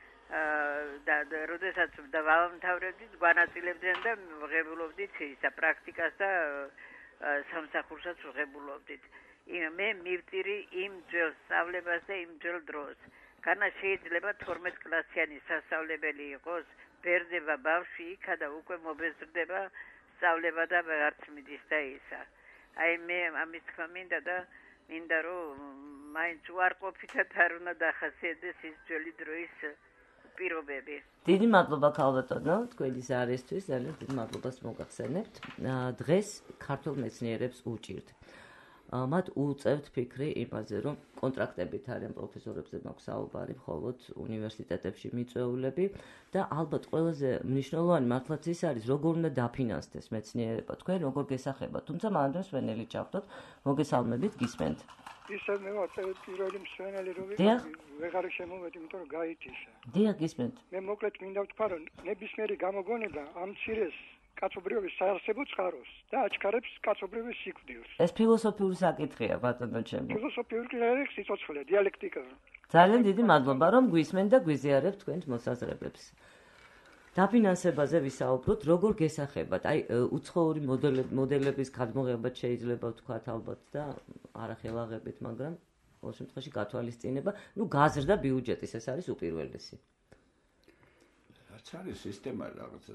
და როდესაც დავამთავრებდით, გვანაწილებდნენ და ვღებულობდით ისა პრაქტიკას და სამსახურსაც ვღებულობდით. მე მივწირი იმ ძველ სწავლებას და იმ ძველ დროს. განა შეიძლება 12 კლასიანი სასწავლებელი იყოს, ბერდება ბავშვი იქა და უკვე მობეზრდება სწავლება და ვეღარც მიდის და ისა. აი მე ამის თქმა მინდა და მინდა რომ მაინც უარყოფითად არ უნდა დახასიათდეს ის ძველი დროის პირობები. დიდი მადლობა ქალბატონო, თქვენი ზარისთვის, ძალიან დიდი მადლობას მოგახსენებთ. დღეს ქართულ მეცნიერებს უჭირთ. მათ უწევთ ფიქრი იმაზე, რომ კონტრაქტებით არიან პროფესორებზე მაქვს საუბარი, მხოლოდ უნივერსიტეტებში მიწვეულები და ალბათ ყველაზე მნიშვნელოვანი მართლაც ის არის, როგორ უნდა დაფინანსდეს მეცნიერება. თქვენ როგორ გესახებათ, თუმცა მანამდე მსვენელი ჩავთოთ, მოგესალმებით, გისმენთ. ისე მე ვაწევ პირველი მსვენელი რომ ვეღარ შემოვედი, იმიტომ რომ გაითიშა. დიახ, გისმენთ. მე მოკლედ მინდა ვთქვა, რომ ნებისმიერი გამოგონება ამ მცირეს კაცობრიობის საარსებო წყაროს და აჩქარებს კაცობრიობის სიკვდილს. ეს ფილოსოფიური საკითხია, ბატონო ჩემო. ფილოსოფიური სიცოცხლე, დიალექტიკა. ძალიან დიდი მადლობა, რომ გვისმენთ და გვიზიარებთ თქვენს მოსაზრებებს. დაფინანსებაზე ვისაუბროთ, როგორ გესახებათ? აი, უცხოური მოდელების გადმოღებაც შეიძლება ვთქვათ ალბათ და არახელაღებით, მაგრამ ყოველ შემთხვევაში გათვალისწინება, გაზრდა ბიუჯეტის, ეს არის უპირველესი. რაც არის სისტემა რაღაცა,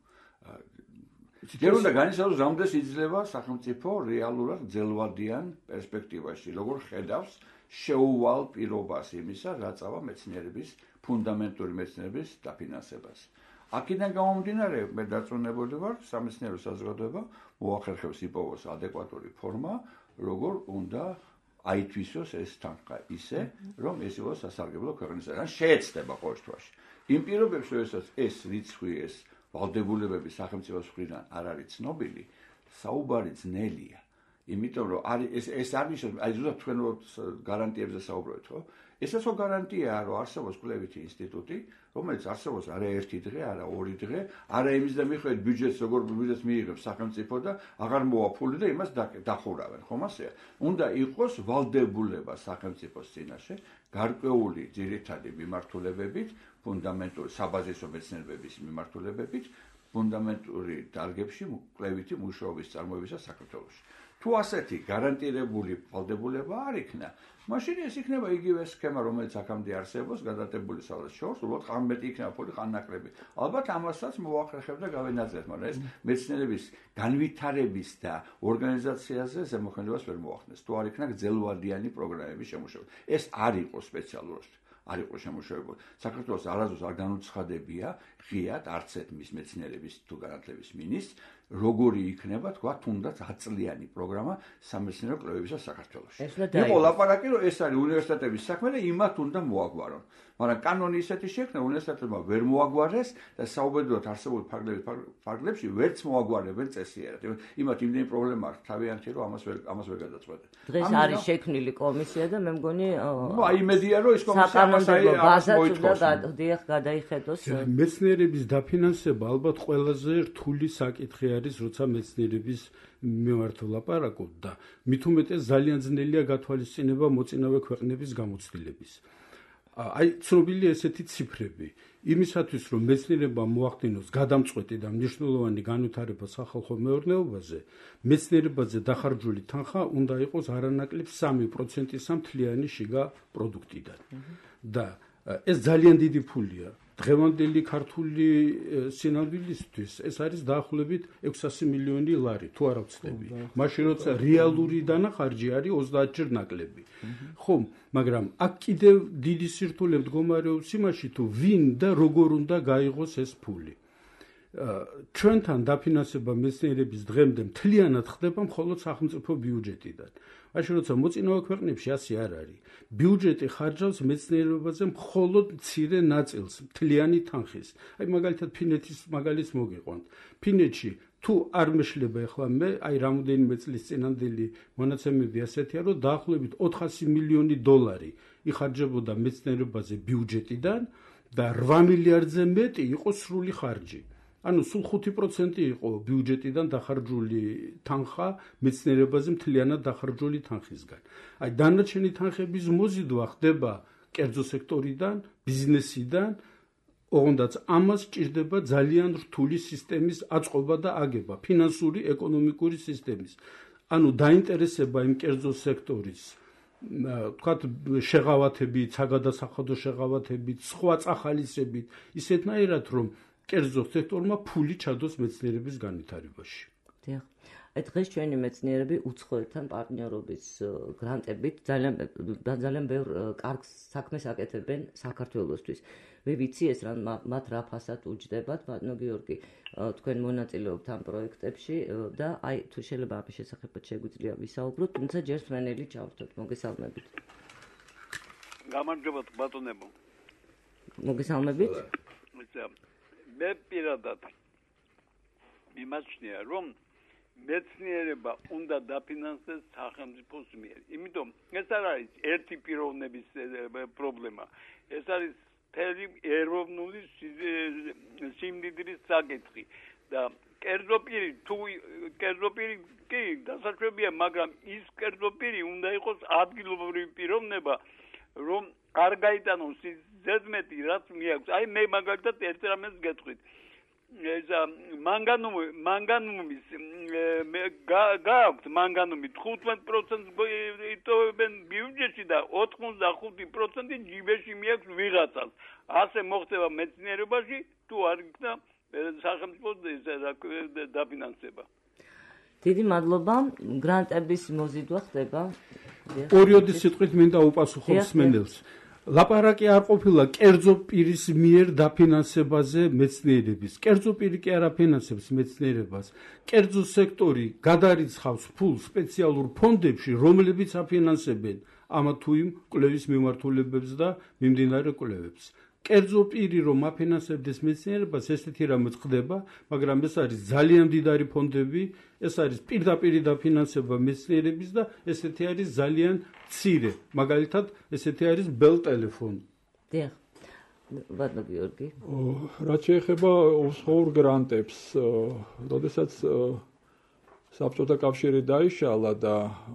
ჯერ უნდა განისაზღვროს, რამდენს იძლევა სახელმწიფო რეალურად ძელვადიან პერსპექტივაში, როგორ ხედავს შეუვალ პირობას იმისა, რა წავა მეცნიერების, ფუნდამენტური მეცნიერების დაფინანსებას. აქედან გამომდინარე, მე დარწმუნებული ვარ, სამეცნიერო საზოგადოება მოახერხებს იპოვოს ადეკვატური ფორმა, როგორ უნდა აითვისოს ეს თანხა ისე, რომ ეს იყოს სასარგებლო ქვეყნისა. ან შეეცდება ყოველ შემთხვევაში. იმ პირობებში, როდესაც ეს რიცხვი, ეს ვალდებულებები სახელმწიფოს მხრიდან არ არის ცნობილი, საუბარი ძნელია. იმიტომ რომ ეს არის აი ზუსტად თქვენ გარანტიებზე საუბრობთ, ხო? ესაც ხო გარანტიაა, რომ არსებობს კვლევითი ინსტიტუტი, რომელიც არსებობს არა ერთი დღე, არა ორი დღე, არა იმის და მიხედვით ბიუჯეტს, როგორ ბიუჯეტს მიიღებს სახელმწიფო და აღარ მოვა ფული და იმას დახურავენ, ხომ ასეა? უნდა იყოს ვალდებულება სახელმწიფოს წინაშე, გარკვეული ძირითადი მიმართულებებით, ფუნდამენტური საბაზისო მეცნიერებების მიმართულებებით, ფუნდამენტური დარგებში კვლევითი მუშაობის წარმოებისა საქართველოში. თუ ასეთი გარანტირებული ვალდებულება არ იქნა, მაშინ ეს იქნება იგივე სქემა, რომელიც აქამდე არსებობს, გადატებული სავალს შორს, უბრალოდ ხან მეტი იქნება ფული, ხან ნაკლები. ალბათ ამასაც მოახერხებ და გავენაძლევთ, მაგრამ ეს მეცნიერების განვითარების და ორგანიზაციაზე ზემოქმედებას ვერ მოახდენს. თუ არ იქნა გრძელვადიანი პროგრამების შემუშავება. ეს არ იყო სპეციალურად. არ იყო შემუშავებული. საქართველოს არასდროს არ განუცხადებია ღიად არც ერთ მის მეცნიერების თუ განათლების მინისტრს, როგორი იქნება, თქვა, თუნდაც 10 წლიანი პროგრამა სამეცნიერო კვლევებისა საქართველოში. იყო ლაპარაკი, რომ ეს არის უნივერსიტეტების საქმე და იმათ უნდა მოაგვარონ. მაგრამ კანონი ისეთი შექმნა, უნივერსიტეტებმა ვერ მოაგვარეს და საუბედუროდ არსებული ფარგლებში ვერც მოაგვარებენ წესიერად. იმათ იმდენი პრობლემა აქვს თავიანთი, რომ ამას ვერ გადაწყვეტენ. დღეს არის შექმნილი კომისია და მე მგონი აი იმედია, რომ ეს კომისია ამას მოითხოვს. დიახ, გადაიხედოს. მეცნიერების დაფინანსება ალბათ ყველაზე რთული საკითხი არის, როცა მეცნიერების მიმართ ვლაპარაკობ და მით უმეტეს ძალიან ძნელია გათვალისწინება მოწინავე ქვეყნების გამოცდილების. აი ცნობილია ესეთი ციფრები იმისათვის რომ მეცნიერება მოახდინოს გადამწყვეტი და მნიშვნელოვანი განვითარება სახალხო მეურნეობაზე მეცნიერებაზე დახარჯული თანხა უნდა იყოს არანაკლებ 3%-ისა მთლიანი შიგა პროდუქტიდან და ეს ძალიან დიდი ფულია დღევანდელი ქართული სინამდვილისთვის ეს არის დაახლოებით 600 მილიონი ლარი თუ არ ვცდები მაშინ როცა რეალური დანახარჯი არის 30 ჯერ ნაკლები ხომ მაგრამ აქ კიდევ დიდი სირთულე მდგომარეობს იმაში თუ ვინ და როგორ უნდა გაიღოს ეს ფული ჩვენთან დაფინანსება მეცნიერების დღემდე მთლიანად ხდება მხოლოდ სახელმწიფო ბიუჯეტიდან მაშინ როცა მოწინავე ქვეყნებში ასე არ არის ბიუჯეტი ხარჯავს მეცნიერებაზე მხოლოდ მცირე ნაწილს მთლიანი თანხის აი მაგალითად ფინეთის მაგალითს მოგიყვანთ ფინეთში თუ არ მეშლება ახლა მე აი რამოდენიმე წლის წინანდელი მონაცემები ასეთია რომ დაახლოებით 400 მილიონი დოლარი იხარჯებოდა მეცნიერებაზე ბიუჯეტიდან და 8 მილიარდზე მეტი იყო სრული ხარჯი ანუ სულ 5% იყო ბიუჯეტიდან დახარჯული თანხა მეცნიერებაზე მთლიანად დახარჯული თანხისგან. აი დანარჩენი თანხების მოზიდვა ხდება კერძო სექტორიდან, ბიზნესიდან, ოღონდაც ამას ჭირდება ძალიან რთული სისტემის აწყობა და აგება, ფინანსური, ეკონომიკური სისტემის. ანუ დაინტერესება იმ კერძო სექტორის თქვათ შეღავათებით, საგადასახადო შეღავათებით, სხვა წახალისებით, ისეთნაირად რომ კერძო სექტორმა ფული ჩადოს მეცნიერების განვითარებაში. დიახ. აი დღეს ჩვენი მეცნიერები უცხოეთთან პარტნიორობის გრანტებით ძალიან ბევრ კარგ საქმეს აკეთებენ საქართველოსთვის. მე ვიცი ეს მათ რა ფასად უჯდებათ, ბატონო გიორგი, თქვენ მონაწილეობთ ამ პროექტებში და აი თუ შეიძლება ამის შესახებ შეგვიძლია ვისაუბროთ, თუმცა ჯერ სვენელი ჩავთოთ, მოგესალმებით. გამარჯობა ბატონებო. მოგესალმებით. მე პირადად მიმაჩნია რომ მეცნიერება უნდა დაფინანსდეს სახელმწიფოს მიერ. იმიტომ ეს არ არის ერთი პიროვნების პრობლემა. ეს არის მთელი ეროვნული სიმდიდრის საკითხი და კერძოპირი კი დასაშვებია, მაგრამ ის კერძოპირი უნდა იყოს ადგილობრივი პიროვნება, რომ არ გაიტანოს ის ზედმეტი რაც მიაქვს. აი მე მაგალითად ერთ რამეს გეტყვით. ეს მანგანუმის გააქვთ მანგანუმი 15% იტოვებენ ბიუჯეტში და 85% ჯიბეში მიაქვს ვიღაცას. ასე მოხდება მეცნიერებაში, თუ არ იქნა სახელმწიფოს დაფინანსება. დიდი მადლობა. გრანტების მოზიდვა ხდება. ორიოდი სიტყვით მინდა უპასუხო მსმენელს. ლაპარაკი არ ყოფილა კერძო პირის მიერ დაფინანსებაზე მეცნიერების. კერძო პირი კი არ აფინანსებს მეცნიერებას. კერძო სექტორი გადარიცხავს ფულს სპეციალურ ფონდებში, რომლებიც აფინანსებენ ამა თუ იმ კვლევის მიმართულებებს და მიმდინარე კვლევებს. კერძო პირი რომ აფინანსებდეს მეცნიერებას, ესეთი რამე ხდება, მაგრამ ეს არის ძალიან მდიდარი ფონდები, ეს არის პირდაპირი დაფინანსება მეცნიერების და ესეთი არის ძალიან მცირე. მაგალითად, ესეთი არის ბელ ტელეფონი. დიახ. ბატონო გიორგი. რაც შეეხება უსხოურ გრანტებს, როდესაც საბჭოთა კავშირი დაიშალა და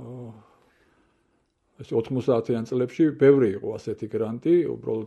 ეს 90-იან წლებში ბევრი იყო ასეთი გრანტი, უბრალოდ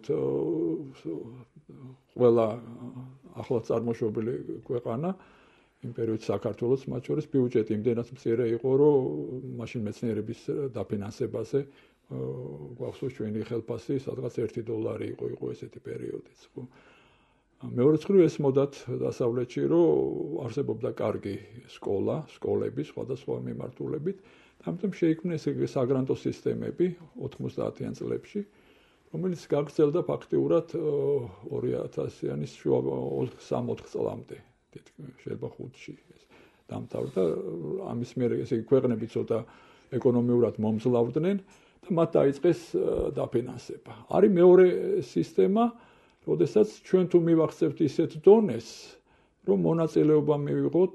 ყველა ახლად წარმოშობილი ქვეყანა, იმ პერიოდში საქართველოს მათ შორის ბიუჯეტი იმდენად მცირე იყო, რომ მაშინ მეცნიერების დაფინანსებაზე გვახსოვს ჩვენი ხელფასი, სადღაც $1 იყო ესეთი პერიოდიც, ხო. მეორე მხრივ ეს მოდათ დასავლეთში, რომ არსებობდა კარგი სკოლები სხვადასხვა მიმართულებით. ამიტომ შეიქმნა ეს საგრანტო სისტემები 90-იან წლებში, რომელიც გაგრძელდა ფაქტიურად 2000-იანის შუა 3-4 წლამდე, შეიძლება 5-ში დამთავრდა. ამის მერე ესე იგი ქვეყნები ცოტა ეკონომიურად მომძლავრდნენ და მათ დაიწყეს დაფინანსება. არის მეორე სისტემა, როდესაც ჩვენ თუ მივახცევთ ისეთ დონეს, რომ მონაწილეობა მივიღოთ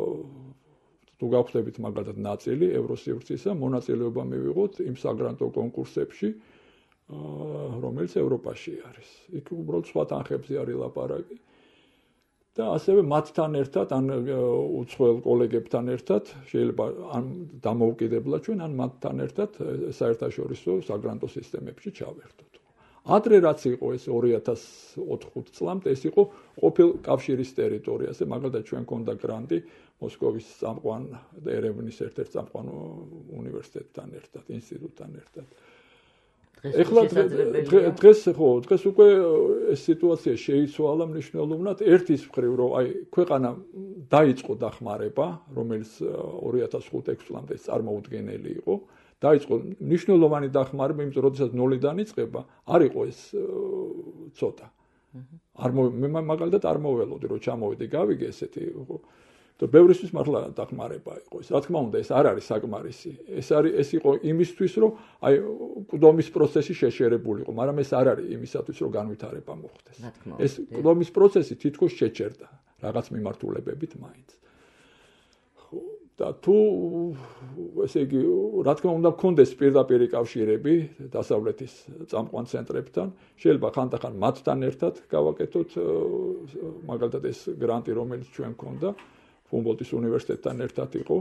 თუ გავხდებით მაგალითად ნაწილი ევროსივრცისა, მონაწილეობა მივიღოთ იმ საგრანტო კონკურსებში, რომელიც ევროპაში არის. იქ უბრალოდ სხვა თანხებზე არის ლაპარაკი. და ასევე მათთან ერთად, ან უცხოელ კოლეგებთან ერთად, შეიძლება ან დამოუკიდებლად ჩვენ, ან მათთან ერთად საერთაშორისო საგრანტო სისტემებში ჩავერთოთ. ადრე რაც იყო ეს 2004-5 წლამდე, ეს იყო ყოფილ კავშირის ტერიტორიაზე, მაგალითად ჩვენ გქონდა გრანტი მოსკოვის წამყვან ერევნის ერთ-ერთ წამყვან უნივერსიტეტთან ერთად, ინსტიტუტთან ერთად. ეხლა დღეს უკვე ეს სიტუაცია შეიცვალა მნიშვნელოვნად. ერთის მხრივ, რომ აი ქვეყანა დაიწყო დახმარება, რომელიც 2005-6 წლამდე წარმოუდგენელი იყო. დაიწყო მნიშვნელოვანი დახმარება, იმიტომ რომ როდესაც ნოლიდან იწყება, არ იყო ეს ცოტა. მე მაგალითად არ მოველოდი, რომ ჩამოვედი, გავიგე ესეთი და ბევრისთვის მართლა დახმარება იყო ეს. რა თქმა უნდა, ეს არ არის საკმარისი. ეს იყო იმისთვის, რომ აი ყდომის პროცესი შეშერებულიყო, მაგრამ ეს არ არის იმისათვის, რომ განვითარება მოხდეს. ეს ყდომის პროცესი თითქოს შეჩერდა რაღაც მიმართულებებით მაინც. და თუ ესე იგი, რა თქმა უნდა, გქონდეს პირდაპირი კავშირები დასავლეთის წამყვან ცენტრებთან, შეიძლება ხანდახან მათთან ერთად გავაკეთოთ, მაგალითად ეს გრანტი, რომელიც ჩვენ გქონდა, ჰუმბოლდტის უნივერსიტეტთან ერთად იყო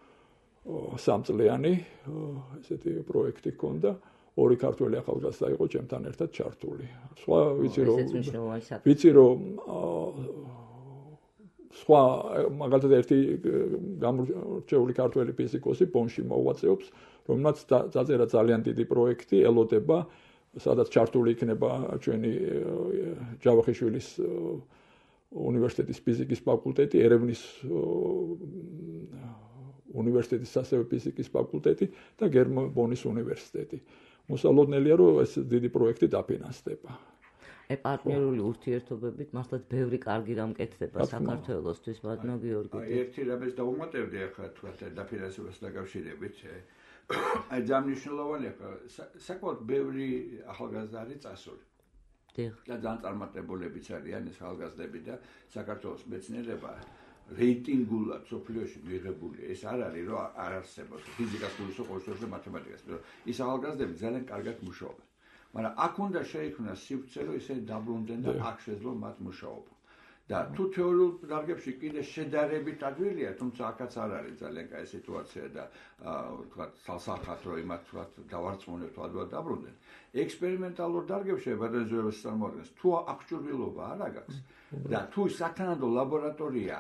3-წლიანი ესეთი პროექტი ჰქონდა, 2 ქართველი ახალგაზრდა იყო ჩემთან ერთად ჩართული. სხვა ვიცი რომ სხვა მაგალითად ერთი გამორჩეული ქართველი ფიზიკოსი ბონში მოღვაწეობს, რომელმაც დაწერა ძალიან დიდი პროექტი, ელოდება, სადაც ჩართული იქნება ჩვენი ჯავახიშვილის უნივერსიტეტის ფიზიკის ფაკულტეტი, ერევნის უნივერსიტეტის ასევე ფიზიკის ფაკულტეტი და გერმანიის უნივერსიტეტი. მოსალოდნელია, რომ ეს დიდი პროექტი დაფინანსდება. პარტნიორული ურთიერთობებით მართლაც ბევრი კარგი რამ კეთდება საქართველოსთვის, ბატონო გიორგი. ერთი რამეს დავუმატებდი ახლა თქვათ დაფინანსებას დაკავშირებით. აი ძალიან მნიშვნელოვანია, საკმაოდ ბევრი ახალგაზრდა არის წასული. და ძალიან წარმატებულებიც არიან ეს ახალგაზრდები და საქართველოს მეცნიერება რეიტინგულად სოფლიოში მიღებული. ეს არ არის, რომ არ არსებობს ფიზიკას, ყოველთვის მათემატიკას. ის ახალგაზრდები ძალიან კარგად მუშაობენ. მაგრამ აქ უნდა შეიქმნას სივრცე, რომ ისინი დაბრუნდნენ და აქ შეძლო მათ მუშაობა. და თუ თეორიულ დარგებში კიდე შედარებით ადვილია, თუმცა აქაც არ არის ძალიან კაი სიტუაცია და თქვათ სასახათ რომ იმათ თქვათ დავარწმუნებთ ალბათ დაბრუნდნენ. ექსპერიმენტალურ დარგებში ბადეზოების წარმოადგენს თუ აღჭურვილობა არ აქვს და თუ სათანადო ლაბორატორია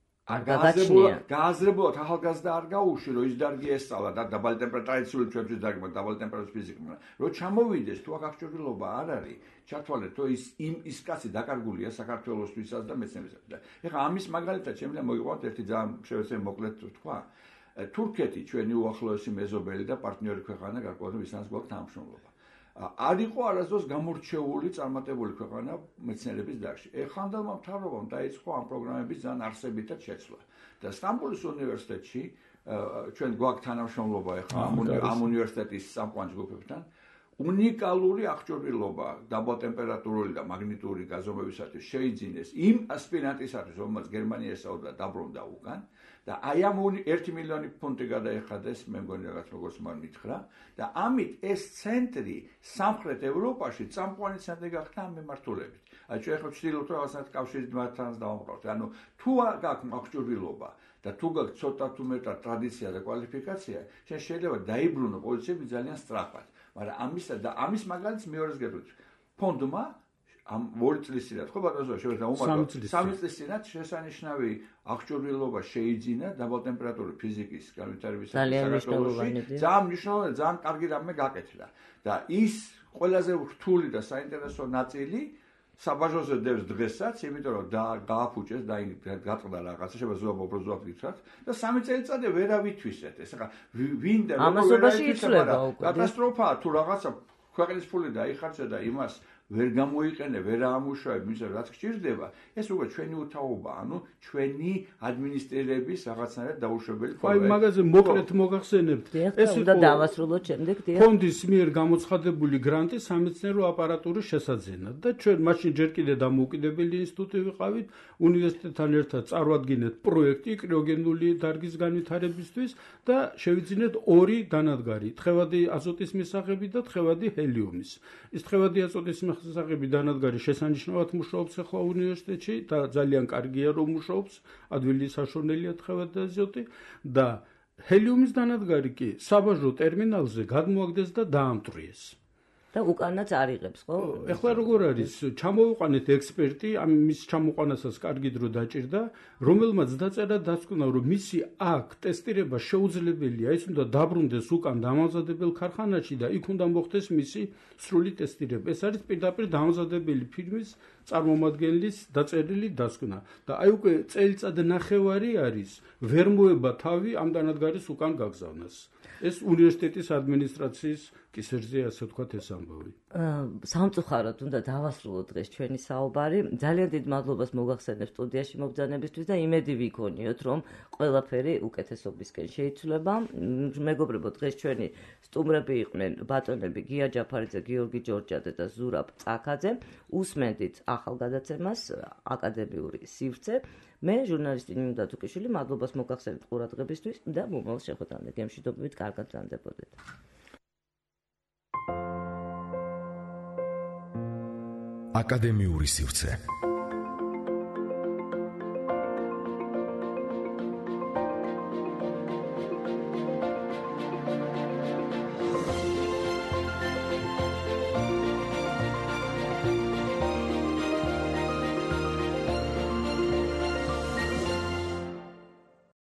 გააზრებულად ახალგაზრდა არ გაუში, რომ ის დარგი ესწავლა და დაბალი ტემპერატურული ჩვენთვის დარგმა, დაბალი ტემპერატურის ფიზიკა, რომ ჩამოვიდეს თუ აღჭურვილობა არ არის, ჩათვალეთ, რომ ის კაცი დაკარგულია საქართველოსთვისაც და მეცნიერებისათვის. და ეხლა ამის მაგალითად შემიძლია მოგიყვანოთ ერთი ძალიან შევეცდები მოკლედ თქვა. თურქეთი ჩვენი უახლოესი მეზობელი და პარტნიორი ქვეყანა გარკვეულად ისანს გვაქვს თანამშრომლობა. არ იყო არასდროს გამორჩეული წარმატებული ქვეყანა მეცნიერების დარგში. ეხანდელმა მთავრობამ დაიწყო ამ პროგრამების ძალიან არსებითად შეცვლა. და სტამბოლის უნივერსიტეტში ჩვენ გვაქვს თანამშრომლობა ეხლა ამ უნივერსიტეტის სამყარო ჯგუფებთან. უნიკალური აღჭურვილობა დაბალტემპერატურული და მაგნიტური გაზომვებისათვის შეიძინეს იმ ასპირანტისათვის, რომელმაც გერმანია ესწავლა და დაბრუნდა უკან. და აი ამ 1 მილიონი ფუნტი გადაეხადეს, მე მგონი რაღაც როგორც მან მითხრა და ამით ეს ცენტრი სამხრეთ ევროპაში წამყვანი ცენტრი გახდა ამ მიმართულებით. აი ჩვენ ხო ვცდილობთ რომ რაღაცნაირად კავშირით მათთან დავამყაროთ. ანუ თუ გაქვს აღჭურვილობა და თუ გაქვს ცოტა თუ მეტად ტრადიცია და კვალიფიკაცია, შენ შეიძლება დაიბრუნო პოზიციები ძალიან სწრაფად. მაგრამ ამის მაგალითს მეორეს გეტყვით. ფონდმა ამ 2 წლის წინათ ხო ბატონო შევედა უმარტო 3 წლის წინათ შესანიშნავი აღჭურვილობა შეიძინა დაბალტემპერატურული ფიზიკის განვითარების საქართველოში. ძალიან მნიშვნელოვანი, ძალიან კარგი რამე გაკეთდა. და ის ყველაზე რთული და საინტერესო ნაწილი საბაჟოზე დევს დღესაც, იმიტომ რომ გააფუჭეს და გაწყდა რაღაცა, შეიძლება ზოგადად გითხრათ და 3 წელიწადზე ვერავითვისეთ. ეს ახლა ვინ და ამასობაში იცვლება უკვე. კატასტროფაა თუ რაღაცა ქვეყნის ფული დაიხარჯა და იმას ვერ გამოიყენე, ვერ აამუშავებ, მისე რაც გჭირდება, ეს უკვე ჩვენი უთაობა, ანუ ჩვენი ადმინისტრირების რაღაცნაირად დაუშვებელი ხო. აი მაგაზე მოკლედ მოგახსენებთ. ეს უნდა დავასრულოთ შემდეგ, ფონდის მიერ გამოცხადებული გრანტი სამეცნიერო აპარატურის შესაძენად და ჩვენ მაშინ ჯერ კიდევ დამოუკიდებელი ინსტიტუტი ვიყავით, უნივერსიტეტთან ერთად წარვადგინეთ პროექტი კრიოგენული დარგის განვითარებისთვის და შევიძინეთ 2 დანადგარი, თხევადი აზოტის მისაღები და თხევადი ჰელიუმის. ის თხევადი აზოტის მისაღები დანადგარი შესანიშნავად მუშაობს ახლა უნივერსიტეტში და ძალიან კარგია რომ მუშაობს, ადვილი საშუალებაა თხევადი აზოტი და ჰელიუმის დანადგარი კი საბაჟო ტერმინალზე გადმოაგდეს და დაამტვრიეს. და უკანაც არიღებს, ხო? ეხლა როგორ არის? ჩამოვიყვანეთ ექსპერტი, მის ჩამოყვანასაც კარგი დრო დაჭირდა, რომელმაც დაწერა დასკვნა, რომ მისი აქ ტესტირება შეუძლებელია, ის უნდა დაბრუნდეს უკან დამამზადებელ ქარხანაში და იქ უნდა მოხდეს მისი სრული ტესტირება. ეს არის პირდაპირ დამამზადებელი ფირმის წარმომადგენლის დაწერილი დასკვნა. და აი უკვე წელიწად ნახევარი არის, ვერ მოება თავი ამ დანადგარის უკან გაგზავნას. ეს უნივერსიტეტის ადმინისტრაციის კისერზე, ასე ვთქვათ, ეს ამბავი. სამწუხაროდ უნდა დავასრულოთ დღეს ჩვენი საუბარი. ძალიან დიდ მადლობას მოგახსენებ სტუდიაში მოგზაურობისთვის და იმედი ვიქონიოთ, რომ ყველაფერი უკეთესობისკენ შეიცვლება. მეგობრებო, დღეს ჩვენი სტუმრები იყვნენ ბატონები გია ჯაფარიძე, გიორგი ჯორჯაძე და ზურაბ წაქაძე. უსმენდით ახალგადაცემას აკადემიური სივრცე. მე ჟურნალისტი ნინო დათუკიშვილი, მადლობას მოგახსენებთ ყურადღებისთვის და მომავალ შეხვედრამდე გემშვიდობებით, კარგად გრძანდებოდეთ. აკადემიური სივრცე.